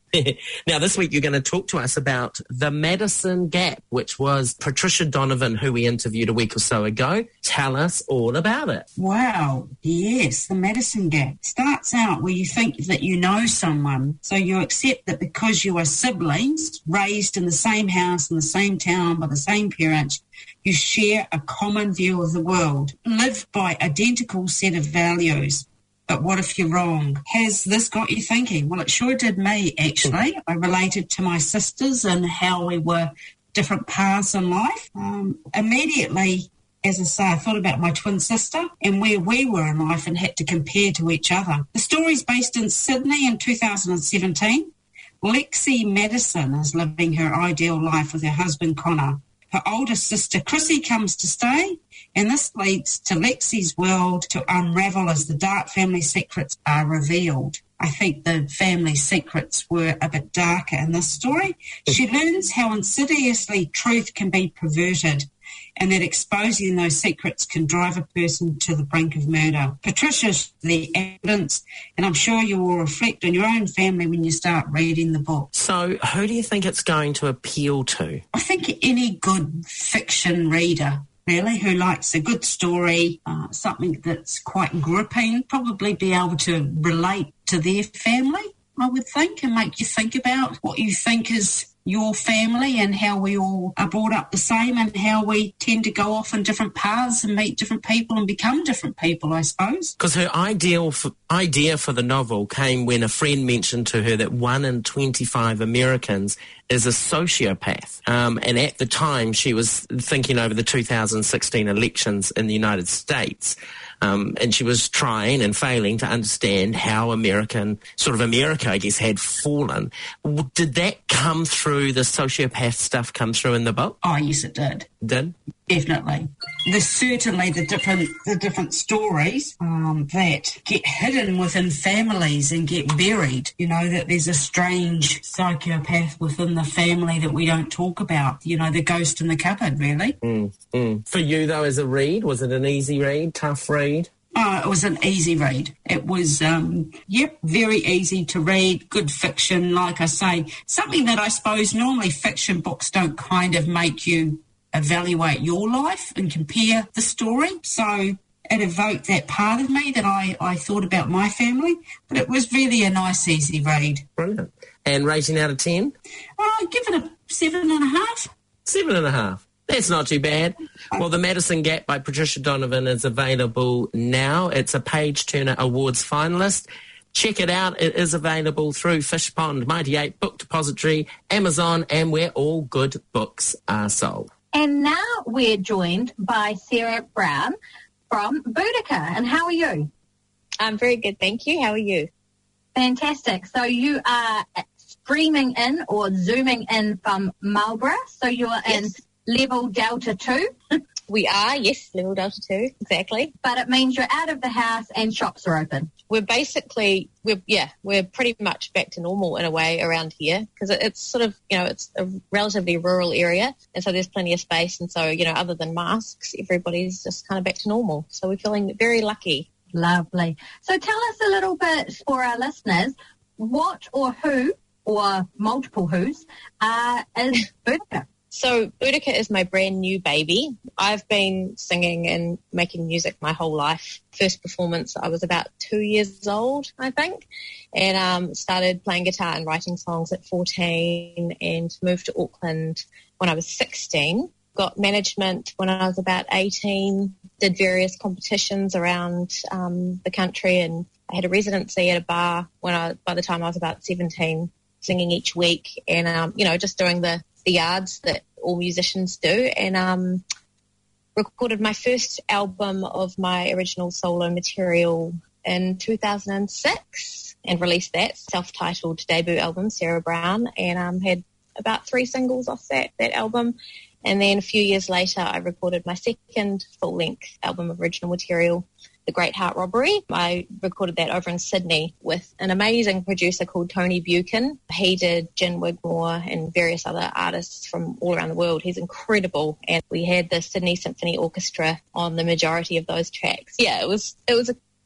Now, this week you're going to talk to us about the Madison Gap, which was Patricia Donovan, who we interviewed a week or so ago. Tell us all about it. Wow, yes, the Madison Gap starts out where you think that you know someone, so you accept that because you are siblings, raised in the same house in the same town by the same parents, you share a common view of the world, live by identical set of values. But what if you're wrong? Has this got you thinking? Well, it sure did me, actually. I related to my sisters and how we were different paths in life. Um, immediately, as I say, I thought about my twin sister and where we were in life and had to compare to each other. The story's based in Sydney in two thousand seventeen. Lexi Madison is living her ideal life with her husband, Connor. Her older sister, Chrissy, comes to stay, and this leads to Lexi's world to unravel as the dark family secrets are revealed. I think the family secrets were a bit darker in this story. She learns how insidiously truth can be perverted and that exposing those secrets can drive a person to the brink of murder. Patricia's the evidence, and I'm sure you will reflect on your own family when you start reading the book. So who do you think it's going to appeal to? I think any good fiction reader, really, who likes a good story, uh, something that's quite gripping, probably be able to relate to their family, I would think, and make you think about what you think is your family and how we all are brought up the same and how we tend to go off in different paths and meet different people and become different people, I suppose. Because her ideal for, idea for the novel came when a friend mentioned to her that one in twenty-five Americans is a sociopath. Um, and at the time, she was thinking over the two thousand sixteen elections in the United States. Um, and she was trying and failing to understand how American, sort of America, I guess, had fallen. Did that come through, the sociopath stuff come through in the book? Oh, yes, it did. Did? Definitely. There's certainly the different the different stories um, that get hidden within families and get buried. You know, that there's a strange psychopath within the family that we don't talk about. You know, the ghost in the cupboard, really. Mm, mm. For you, though, as a read, was it an easy read, tough read? Oh, it was an easy read. It was, um, yep, very easy to read, good fiction, like I say. Something that I suppose normally fiction books don't kind of make you evaluate your life and compare the story. So it evoked that part of me that I, I thought about my family. But it was really a nice, easy read. Brilliant. And rating out of ten? Oh, give it a seven and a half. Seven and a half. That's not too bad. Well, The Madison Gap by Patricia Donovan is available now. It's a Page Turner Awards finalist. Check it out. It is available through Fishpond, Mighty Ape, Book Depository, Amazon, and where all good books are sold. And now we're joined by Sarah Brown from Boudica. And how are you? I'm very good, thank you. How are you? Fantastic. So you are streaming in or zooming in from Marlborough. So you're Yes. in level Delta two. We are, yes, level Delta two, exactly. But it means you're out of the house and shops are open. We're basically, we're yeah, we're pretty much back to normal in a way around here because it, it's sort of, you know, it's a relatively rural area and so there's plenty of space and so, you know, other than masks, everybody's just kind of back to normal. So we're feeling very lucky. Lovely. So tell us a little bit for our listeners, what or who or multiple who's uh, is Boudica? So Boudica is my brand new baby. I've been singing and making music my whole life. First performance, I was about two years old, I think, and um, started playing guitar and writing songs at fourteen and moved to Auckland when I was sixteen. Got management when I was about eighteen, did various competitions around um, the country, and I had a residency at a bar when I, by the time I was about seventeen, singing each week and, um, you know, just doing the the yards that all musicians do, and um, recorded my first album of my original solo material in two thousand six and released that self-titled debut album, Sarah Brown, and um, had about three singles off that, that album. And then a few years later, I recorded my second full-length album of original material, The Great Heart Robbery. I recorded that over in Sydney with an amazing producer called Tony Buchan. He did Gin Wigmore and various other artists from all around the world. He's incredible. And we had the Sydney Symphony Orchestra on the majority of those tracks. Yeah, it was it was a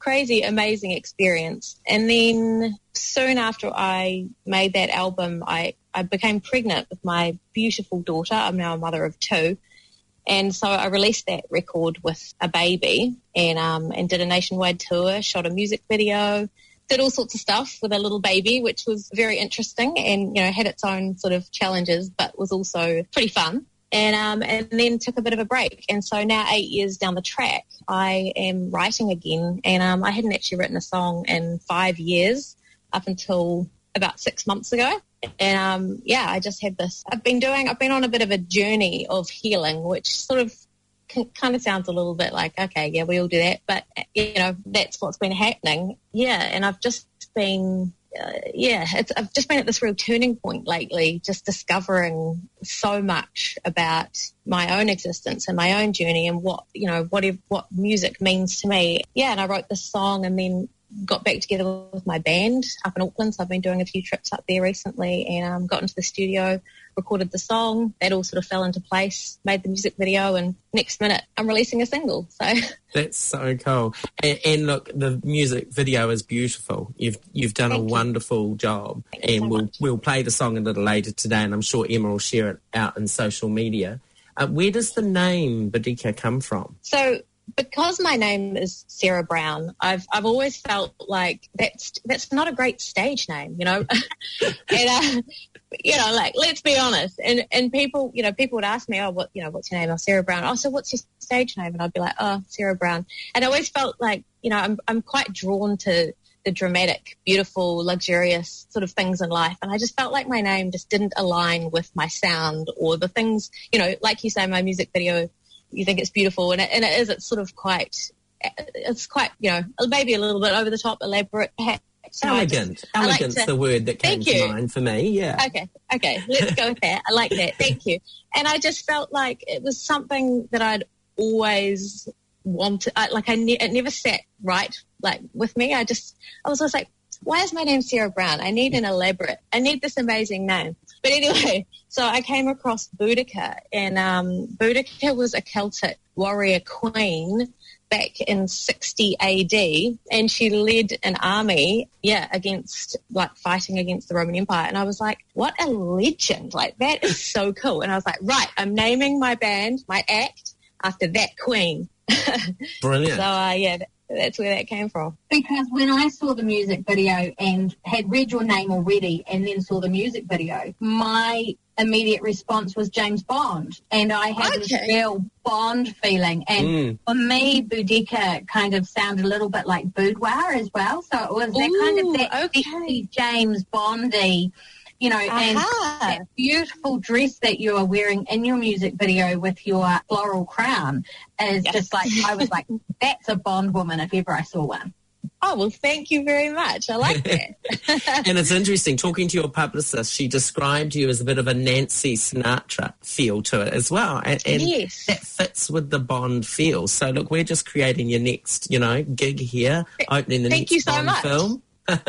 crazy, amazing experience. And then soon after I made that album, I, I became pregnant with my beautiful daughter. I'm now a mother of two. And so I released that record with a baby and um, and did a nationwide tour, shot a music video, did all sorts of stuff with a little baby, which was very interesting and, you know, had its own sort of challenges, but was also pretty fun. And um, and then took a bit of a break. And so now eight years down the track, I am writing again. And um, I hadn't actually written a song in five years up until about six months ago. And um, yeah, I just had this. I've been doing, I've been on a bit of a journey of healing, which sort of c- kind of sounds a little bit like, okay, yeah, we all do that. But, you know, that's what's been happening. Yeah. And I've just been, uh, yeah, it's, I've just been at this real turning point lately, just discovering so much about my own existence and my own journey and what, you know, what, if, what music means to me. Yeah. And I wrote this song and then got back together with my band up in Auckland. So I've been doing a few trips up there recently and um, got into the studio, recorded the song. That all sort of fell into place, made the music video, and next minute I'm releasing a single. So that's so cool. And, and look, the music video is beautiful. You've you've done Thank a you. wonderful job. Thank you and so we'll much. we'll play the song a little later today, and I'm sure Emma will share it out in social media. Uh, where does the name Boudica come from? So because my name is Sarah Brown, I've I've always felt like that's that's not a great stage name, you know. and uh, you know, like, let's be honest. And and people, you know, people would ask me, oh, what, you know, what's your name? Oh, Sarah Brown. Oh, so what's your stage name? And I'd be like, oh, Sarah Brown. And I always felt like, you know, I'm I'm quite drawn to the dramatic, beautiful, luxurious sort of things in life. And I just felt like my name just didn't align with my sound or the things, you know, like you say, my music video, you think it's beautiful, and it, and it is. It's sort of quite, it's quite, you know, maybe a little bit over the top, elaborate, perhaps. Elegant. I like Elegant's to- the word that came Thank to you. mind for me, yeah. Okay, okay, let's go with that. I like that. Thank you. And I just felt like it was something that I'd always wanted. I, like I, ne- it never sat right, like with me. I just, I was always like, why is my name Sarah Brown? I need an elaborate, I need this amazing name. But anyway, so I came across Boudica, and um, Boudica was a Celtic warrior queen back in sixty A D, and she led an army, yeah, against, like, fighting against the Roman Empire. And I was like, what a legend. Like, that is so cool. And I was like, right, I'm naming my band, my act, after that queen. Brilliant. So, uh, yeah, that, that's where that came from. Because when I saw the music video and had read your name already and then saw the music video, my immediate response was James Bond. And I had this Okay. real Bond feeling. And Mm. for me, Boudica kind of sounded a little bit like boudoir as well. So it was that kind of Ooh, that okay. sexy James Bondy, you know, and Aha. that beautiful dress that you are wearing in your music video with your floral crown is Yes. just like, I was like, that's a Bond woman if ever I saw one. Oh, well, thank you very much. I like that. And it's interesting, talking to your publicist, she described you as a bit of a Nancy Sinatra feel to it as well. And, and Yes. that fits with the Bond feel. So, look, we're just creating your next, you know, gig here, opening the Thank next you so Bond much. film.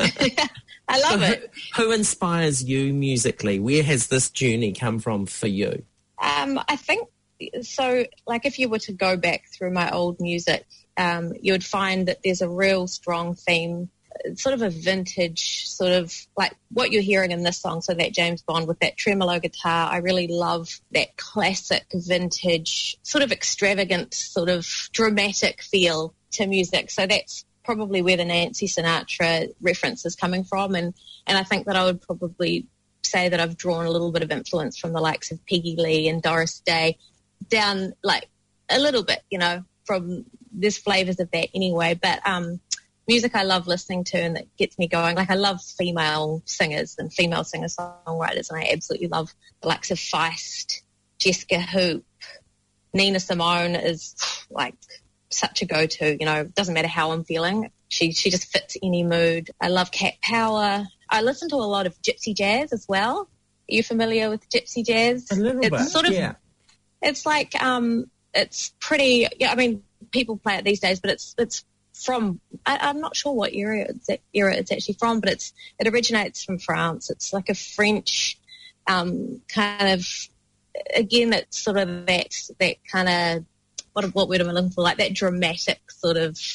I love So it. Who, who inspires you musically? Where has this journey come from for you? Um, I think so. Like, if you were to go back through my old music, um, you would find that there's a real strong theme, uh, sort of a vintage, sort of like what you're hearing in this song. So that James Bond with that tremolo guitar, I really love that classic vintage, sort of extravagant, sort of dramatic feel to music. So that's probably where the Nancy Sinatra reference is coming from, and and I think that I would probably say that I've drawn a little bit of influence from the likes of Peggy Lee and Doris Day, down like a little bit, you know, from there's flavours of that anyway. But um, music I love listening to and that gets me going. Like, I love female singers and female singer-songwriters, and I absolutely love the likes of Feist, Jessica Hoop, Nina Simone is like such a go-to, you know, it doesn't matter how I'm feeling. She she just fits any mood. I love Cat Power. I listen to a lot of gypsy jazz as well. Are you familiar with gypsy jazz? A little it's bit, sort of, yeah. It's like, um, it's pretty, yeah, I mean, people play it these days, but it's it's from, I, I'm not sure what era it's, era it's actually from, but it's it originates from France. It's like a French um, kind of, again, it's sort of that, that kind of, what what word am I looking for? Like that dramatic sort of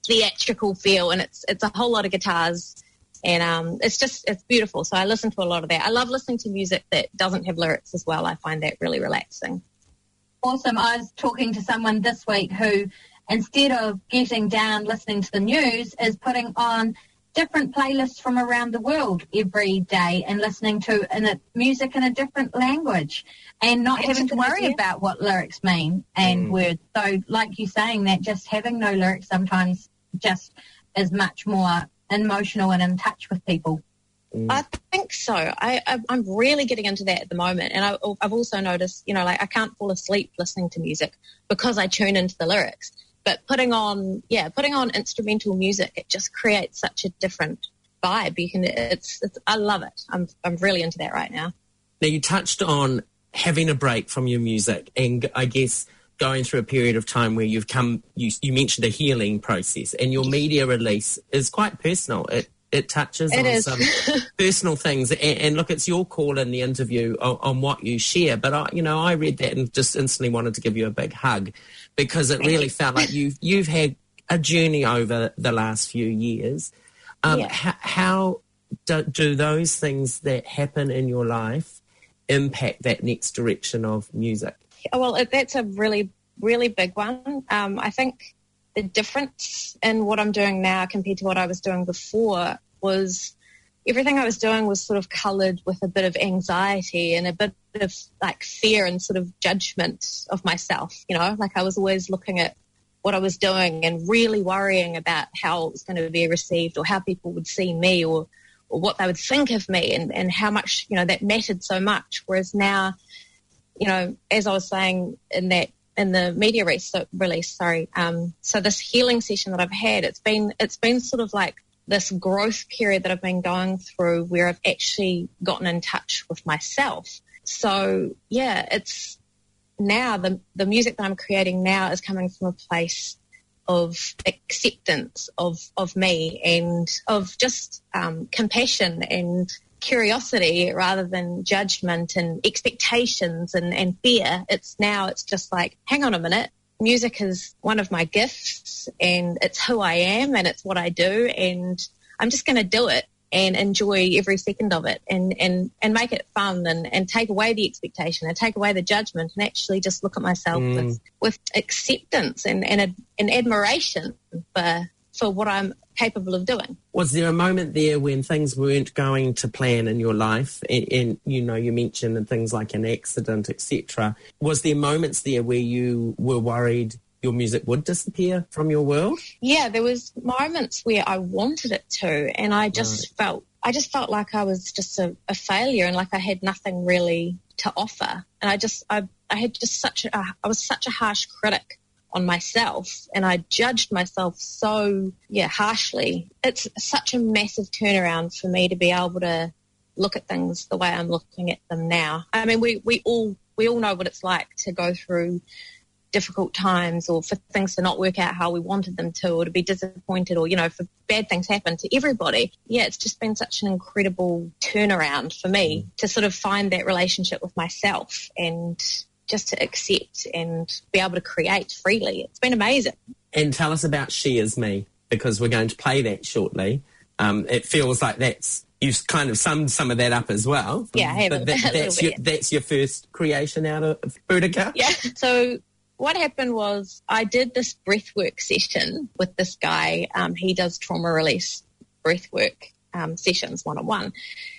theatrical feel, and it's it's a whole lot of guitars, and um, it's just it's beautiful. So I listen to a lot of that. I love listening to music that doesn't have lyrics as well. I find that really relaxing. Awesome. I was talking to someone this week who, instead of getting down listening to the news, is putting on different playlists from around the world every day and listening to in a, music in a different language and not having to worry about what lyrics mean and mm. words. So like you saying that, just having no lyrics sometimes just is much more emotional and in touch with people. Mm. I think so. I, I, I'm really getting into that at the moment. And I, I've also noticed, you know, like I can't fall asleep listening to music because I tune into the lyrics. But putting on, yeah, putting on instrumental music, it just creates such a different vibe. You can, it's, it's I love it. I'm, I'm really into that right now. Now, you touched on having a break from your music and I guess going through a period of time where you've come, you, you mentioned a healing process, and your media release is quite personal. It it touches it on is. some personal things. And, and look, it's your call in the interview on, on what you share. But, I, you know, I read that and just instantly wanted to give you a big hug because it Thank really you. felt like you've, you've had a journey over the last few years. Um, Yeah. h- how do, do those things that happen in your life impact that next direction of music? Oh, well, it, that's a really, really big one. Um, I think the difference in what I'm doing now compared to what I was doing before was everything I was doing was sort of coloured with a bit of anxiety and a bit of like fear and sort of judgment of myself, you know, like I was always looking at what I was doing and really worrying about how it was going to be received or how people would see me or, or what they would think of me and, and how much, you know, that mattered so much. Whereas now, you know, as I was saying in that, in the media release, release sorry, um, so this healing session that I've had, it's been, it's been sort of like this growth period that I've been going through where I've actually gotten in touch with myself. So yeah, it's now the, the music that I'm creating now is coming from a place of acceptance of, of me and of just um, compassion and curiosity rather than judgment and expectations and, and fear. It's now, it's just like, hang on a minute. Music is one of my gifts and it's who I am and it's what I do and I'm just going to do it and enjoy every second of it and, and, and make it fun and, and take away the expectation and take away the judgment and actually just look at myself Mm. with, with acceptance and, and, a, and admiration for, for what I'm capable of doing. Was there a moment there when things weren't going to plan in your life and, and you know, you mentioned and things like an accident, et cetera. Was there moments there where you were worried your music would disappear from your world? Yeah, there was moments where I wanted it to and I just Right. felt, I just felt like I was just a, a failure and like I had nothing really to offer. And I just, I, I had just such a, I was such a harsh critic on myself and I judged myself so, yeah, harshly. It's such a massive turnaround for me to be able to look at things the way I'm looking at them now. I mean, we, we all, we all know what it's like to go through difficult times or for things to not work out how we wanted them to or to be disappointed or, you know, for bad things happen to everybody. Yeah, it's just been such an incredible turnaround for me to sort of find that relationship with myself and just to accept and be able to create freely. It's been amazing. And tell us about She Is Me, because we're going to play that shortly. Um, it feels like that's, you've kind of summed some of that up as well. Yeah, I have But a- that, a little that's, your, bit. that's your first creation out of Boudica? Yeah. So what happened was I did this breathwork session with this guy. Um, he does trauma release breathwork um, sessions one-on-one.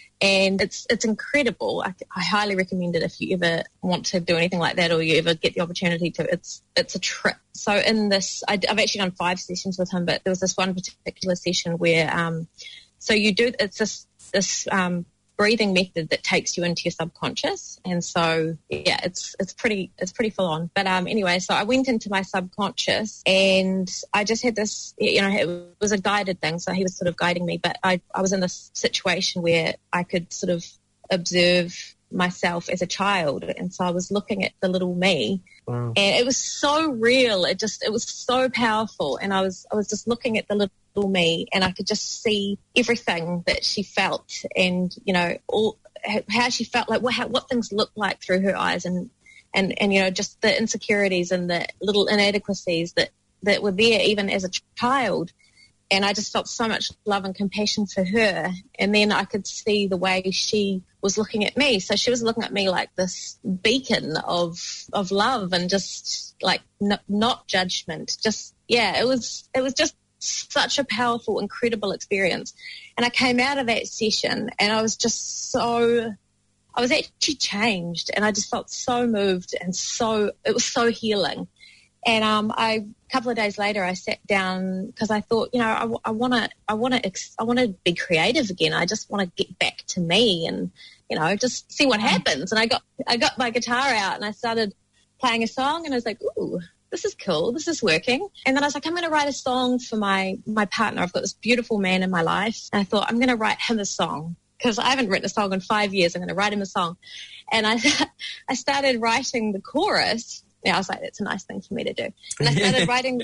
And it's it's incredible. I, I highly recommend it if you ever want to do anything like that or you ever get the opportunity to. It's it's a trip. So in this, I, I've actually done five sessions with him, but there was this one particular session where, um, so you do, it's this, this um, breathing method that takes you into your subconscious. And so, yeah, it's it's pretty it's pretty full on. But um, anyway, so I went into my subconscious and I just had this, you know, it was a guided thing. So he was sort of guiding me, but I, I was in this situation where I could sort of observe myself as a child. And so I was looking at the little me. Wow. And it was so real. It just, it was so powerful. And I was, I was just looking at the little me and I could just see everything that she felt and, you know, all how she felt, like what, how, what things looked like through her eyes and, and, and, you know, just the insecurities and the little inadequacies that that were there even as a child. And I just felt so much love and compassion for her. And then I could see the way she was looking at me. So she was looking at me like this beacon of of love and just like n- not judgment. Just, yeah, it was it was just such a powerful, incredible experience. And I came out of that session and I was just so, I was actually changed, and I just felt so moved and so, it was so healing. And um, I, a couple of days later, I sat down because I thought, you know, I want to, I want to, I want to be creative again. I just want to get back to me, and you know, just see what happens. And I got, I got my guitar out and I started playing a song, and I was like, ooh, this is cool. This is working. And then I was like, I'm going to write a song for my my partner. I've got this beautiful man in my life, and I thought I'm going to write him a song because I haven't written a song in five years. I'm going to write him a song, and I, I started writing the chorus. Yeah, I was like, that's a nice thing for me to do. And I started writing,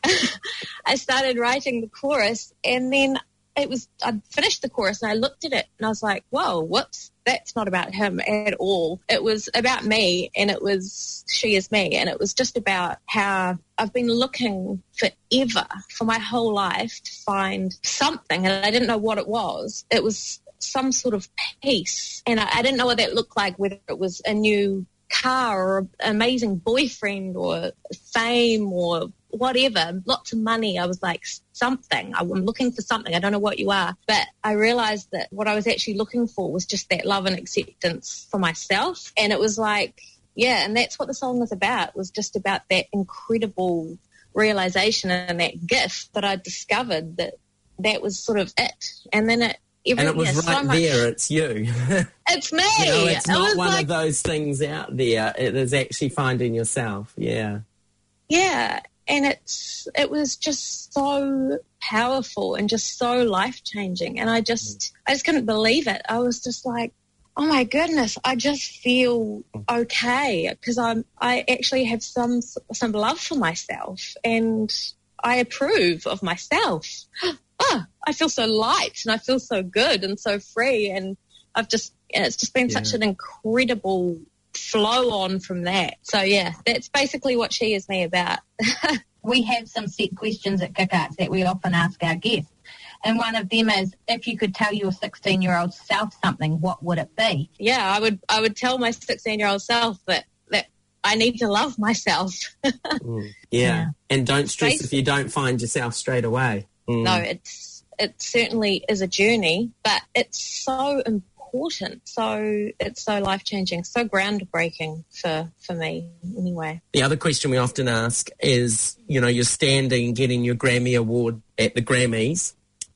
I started writing the chorus, and then it was, I finished the chorus and I looked at it and I was like, whoa, whoops, that's not about him at all. It was about me, and it was She Is Me. And it was just about how I've been looking forever for my whole life to find something, and I didn't know what it was. It was some sort of peace, and I, I didn't know what that looked like, whether it was a new car or an amazing boyfriend or fame or whatever, lots of money. I was like, something. I'm looking for something. I don't know what you are. But I realized that what I was actually looking for was just that love and acceptance for myself. And it was like, yeah, and that's what the song was about. It was just about that incredible realization and that gift that I discovered, that that was sort of it. And then it Every, and it was yeah, right so there, it's you. It's me. You know, it's it not was one like, of those things out there. It is actually finding yourself, yeah. Yeah, and it's it was just so powerful and just so life-changing. And I just, I just couldn't believe it. I was just like, oh my goodness, I just feel okay because I'm, I actually have some some love for myself, and I approve of myself. Oh, I feel so light and I feel so good and so free, and I've just, and it's just been Yeah. such an incredible flow on from that. So yeah, that's basically what She Is Me about. We have some set questions at Kick Arts that we often ask our guests. And one of them is, if you could tell your sixteen-year-old self something, what would it be? Yeah, I would I would tell my sixteen-year-old self that, that I need to love myself. Mm. Yeah. Yeah. And don't stress if you don't find yourself straight away. Mm. No, it's it certainly is a journey, but it's so important. So it's so life-changing, so groundbreaking for, for me anyway. The other question we often ask is, you know, you're standing getting your Grammy Award at the Grammys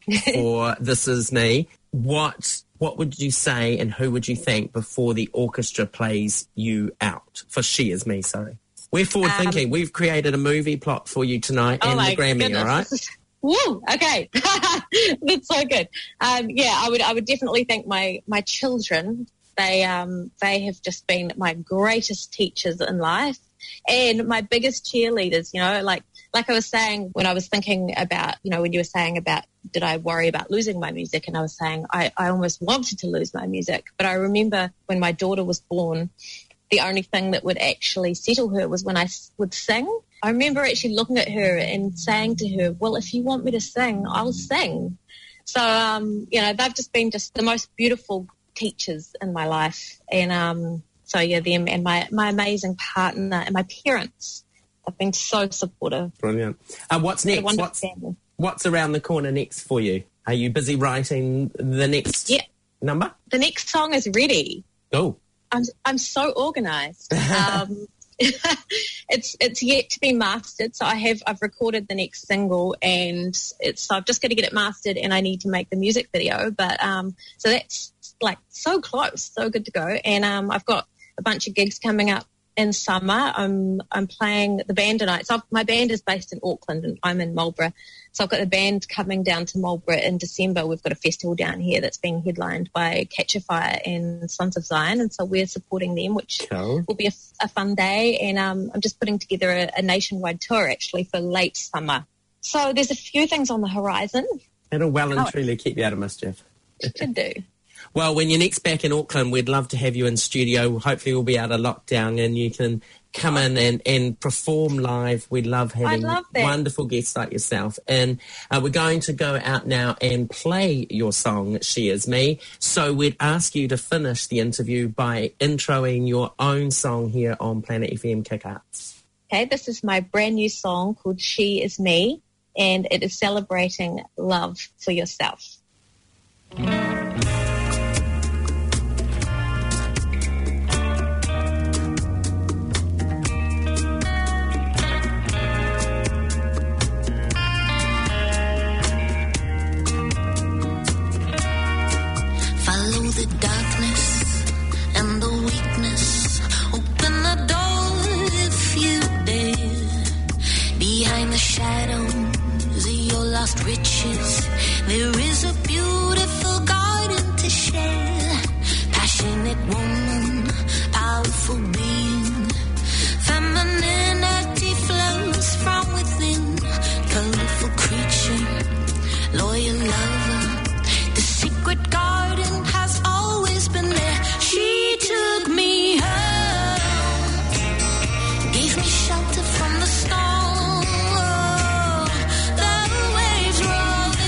for This Is Me. What what would you say and who would you thank before the orchestra plays you out? For She Is Me, sorry. We're forward thinking. Um, We've created a movie plot for you tonight oh and my the Grammy, goodness. all right? Woo, okay. That's so good. Um, yeah, I would I would definitely thank my, my children. They um they have just been my greatest teachers in life and my biggest cheerleaders, you know, like like I was saying when I was thinking about, you know, when you were saying about did I worry about losing my music, and I was saying I, I almost wanted to lose my music. But I remember when my daughter was born, the only thing that would actually settle her was when I s- would sing. I remember actually looking at her and saying to her, well, if you want me to sing, I'll sing. So, um, you know, they've just been just the most beautiful teachers in my life. And um, so, yeah, them and my, my amazing partner and my parents have been so supportive. Brilliant. Uh, what's What a next? wonderful What's, family. what's around the corner next for you? Are you busy writing the next Yeah. number? The next song is ready. Oh. I'm I'm so organised. Um, it's it's yet to be mastered. So I have I've recorded the next single, and it's so I've just got to get it mastered, and I need to make the music video. But um, so that's like so close, so good to go. And um, I've got a bunch of gigs coming up in summer. I'm I'm playing the band tonight. So I've, my band is based in Auckland, and I'm in Marlborough. So I've got the band coming down to Marlborough in December. We've got a festival down here that's being headlined by Catch a Fire and Sons of Zion, and so we're supporting them, which Cool. will be a, a fun day. And um, I'm just putting together a, a nationwide tour actually for late summer. So there's a few things on the horizon. It'll well and Oh. truly keep you out of mischief. to do. Well, when you're next back in Auckland, we'd love to have you in studio. Hopefully we'll be out of lockdown and you can come in and, and perform live. We love having love that. wonderful guests like yourself. And uh, we're going to go out now and play your song, She Is Me. So we'd ask you to finish the interview by introing your own song here on Planet F M Kick Arts. Okay, this is my brand new song called She Is Me, and it is celebrating love for yourself. Follow the darkness and the weakness. Open the door if you dare. Behind the shadows of your lost riches, there is a beautiful garden to share. Passionate woman, powerful being. Femininity flows from within. Colorful creature, loyal lover. The secret garden has always been there. She took me home, gave me shelter from the storm. The waves rolled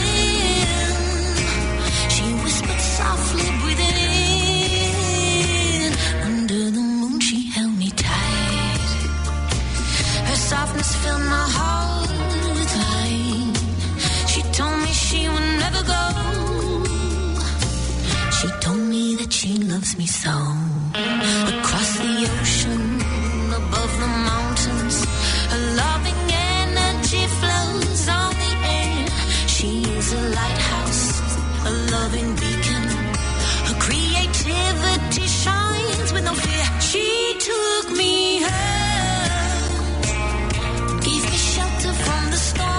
in. She whispered softly, breathing in. Under the moon, she held me tight. Her softness filled my heart with light. She told me she would never go. She told me that she loves me so. Across the ocean, above the mountains, her loving energy flows on the air. She is a lighthouse, a loving beacon. Her creativity shines with no fear. She took me home, gave me shelter from the storm.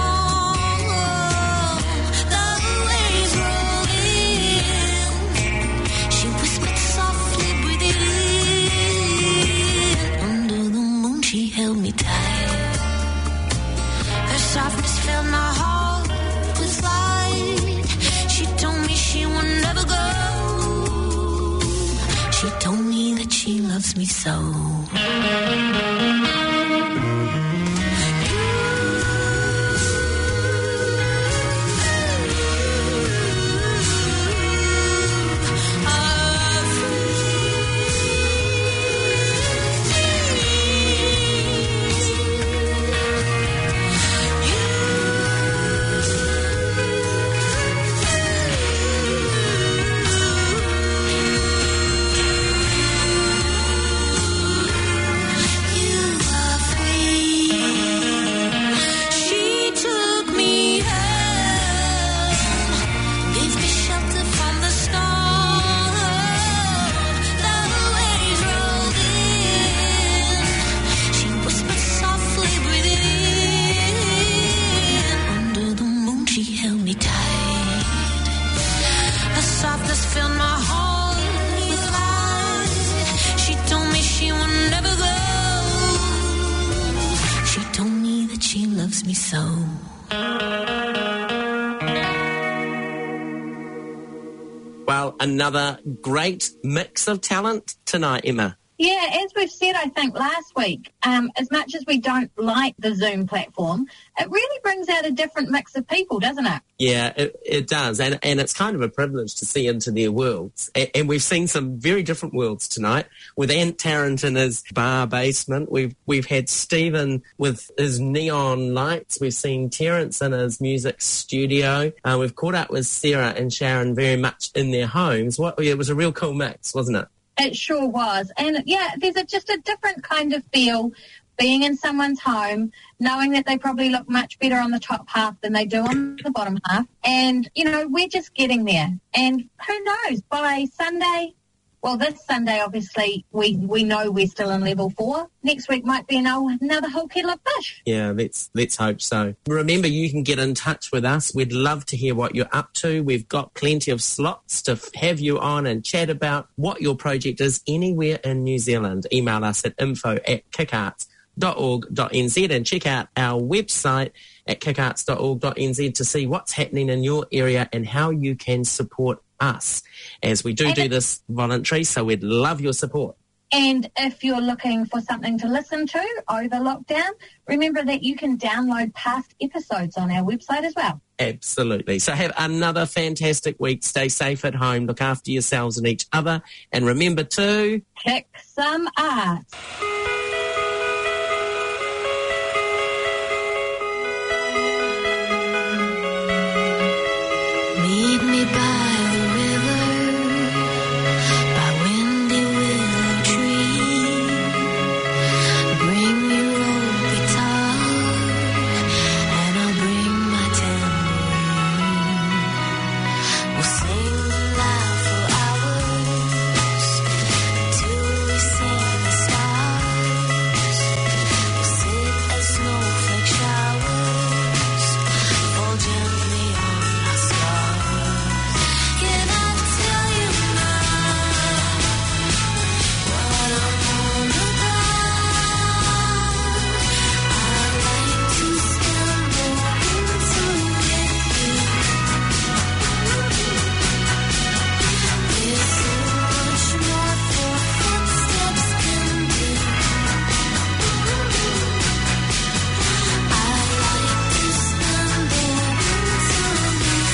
She held me tight. Her softness filled my heart with light. She told me she would never go. She told me that she loves me so. Me so. Well, another great mix of talent tonight, Emma. Yeah, as we've said, I think, last week, um, as much as we don't like the Zoom platform, it really brings out a different mix of people, doesn't it? Yeah, it, it does. And, and it's kind of a privilege to see into their worlds. And, and we've seen some very different worlds tonight with Ant Tarrant in his bar basement. We've, we've had Stephen with his neon lights. We've seen Terrence in his music studio. Uh, we've caught up with Sarah and Sharon very much in their homes. What, it was a real cool mix, wasn't it? It sure was. And, yeah, there's a, just a different kind of feel being in someone's home, knowing that they probably look much better on the top half than they do on the bottom half. And, you know, we're just getting there. And who knows, by Sunday, well, this Sunday, obviously, we, we know we're still in level four. Next week might be an, another whole kettle of fish. Yeah, let's let's hope so. Remember, you can get in touch with us. We'd love to hear what you're up to. We've got plenty of slots to f- have you on and chat about what your project is anywhere in New Zealand. Email us at info at kickarts dot org dot n z and check out our website at kickarts dot org dot n z to see what's happening in your area and how you can support us, as we do do this voluntary, so we'd love your support. And if you're looking for something to listen to over lockdown, remember that you can download past episodes on our website as well. Absolutely. So have another fantastic week. Stay safe at home. Look after yourselves and each other. And remember to... kick some ass. Meet me by the river, by windy willow tree. Bring your old guitar, and I'll bring my tambourine. We'll sing and laugh for hours, till we see the stars. We'll sit as snowflake showers fall gently on our scars. Can I tell you now what I'm all about? I'd like to spend the winter with you. There's so much more four footsteps can do. I'd like to spend the winter with you.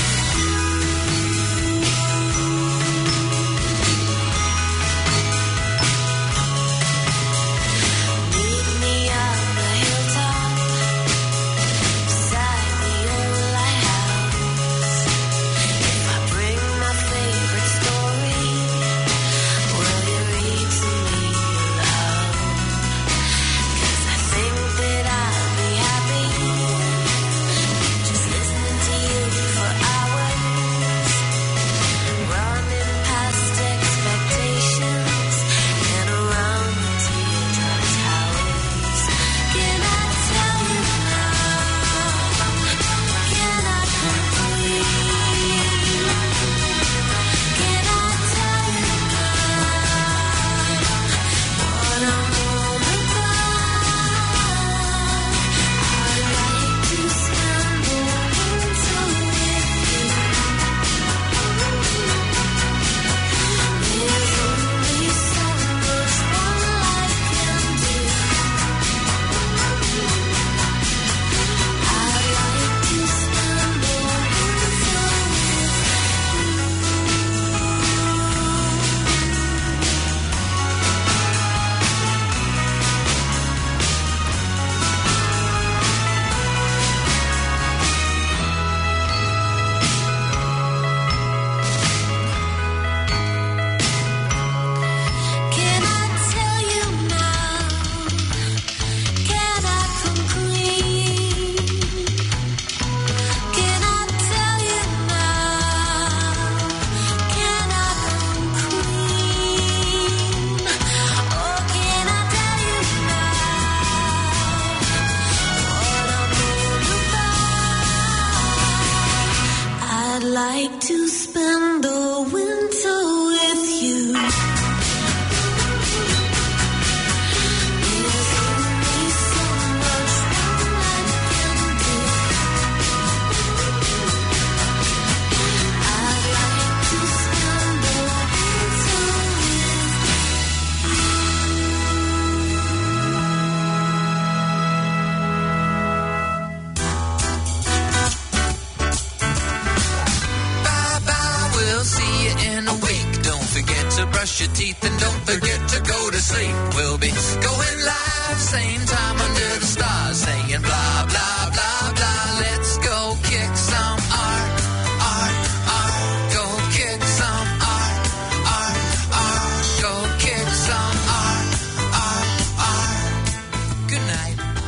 Meet me on the hilltop, beside the old lighthouse. If I bring my favorite story, will you read to me aloud? 'Cause I think that I'll be happy just listening to you for hours, running past expectations and around the teardrop towers. Can I tell you now? Can I complete? Can I tell you now what I'm all about? I'd like to spend the winter with you. There's only so much one life can do. I'd like to spend the winter with you. Can I tell you now? Can I come clean? Can I tell you now? Can I come clean? Oh, can I tell you now what I'm all about? I'd like to spend the winter with you. There's only so much one life can do. I'd like to spend the winter Bye bye, we'll see you in a week. Don't forget to brush your teeth and don't forget to go to sleep. We'll be going live same time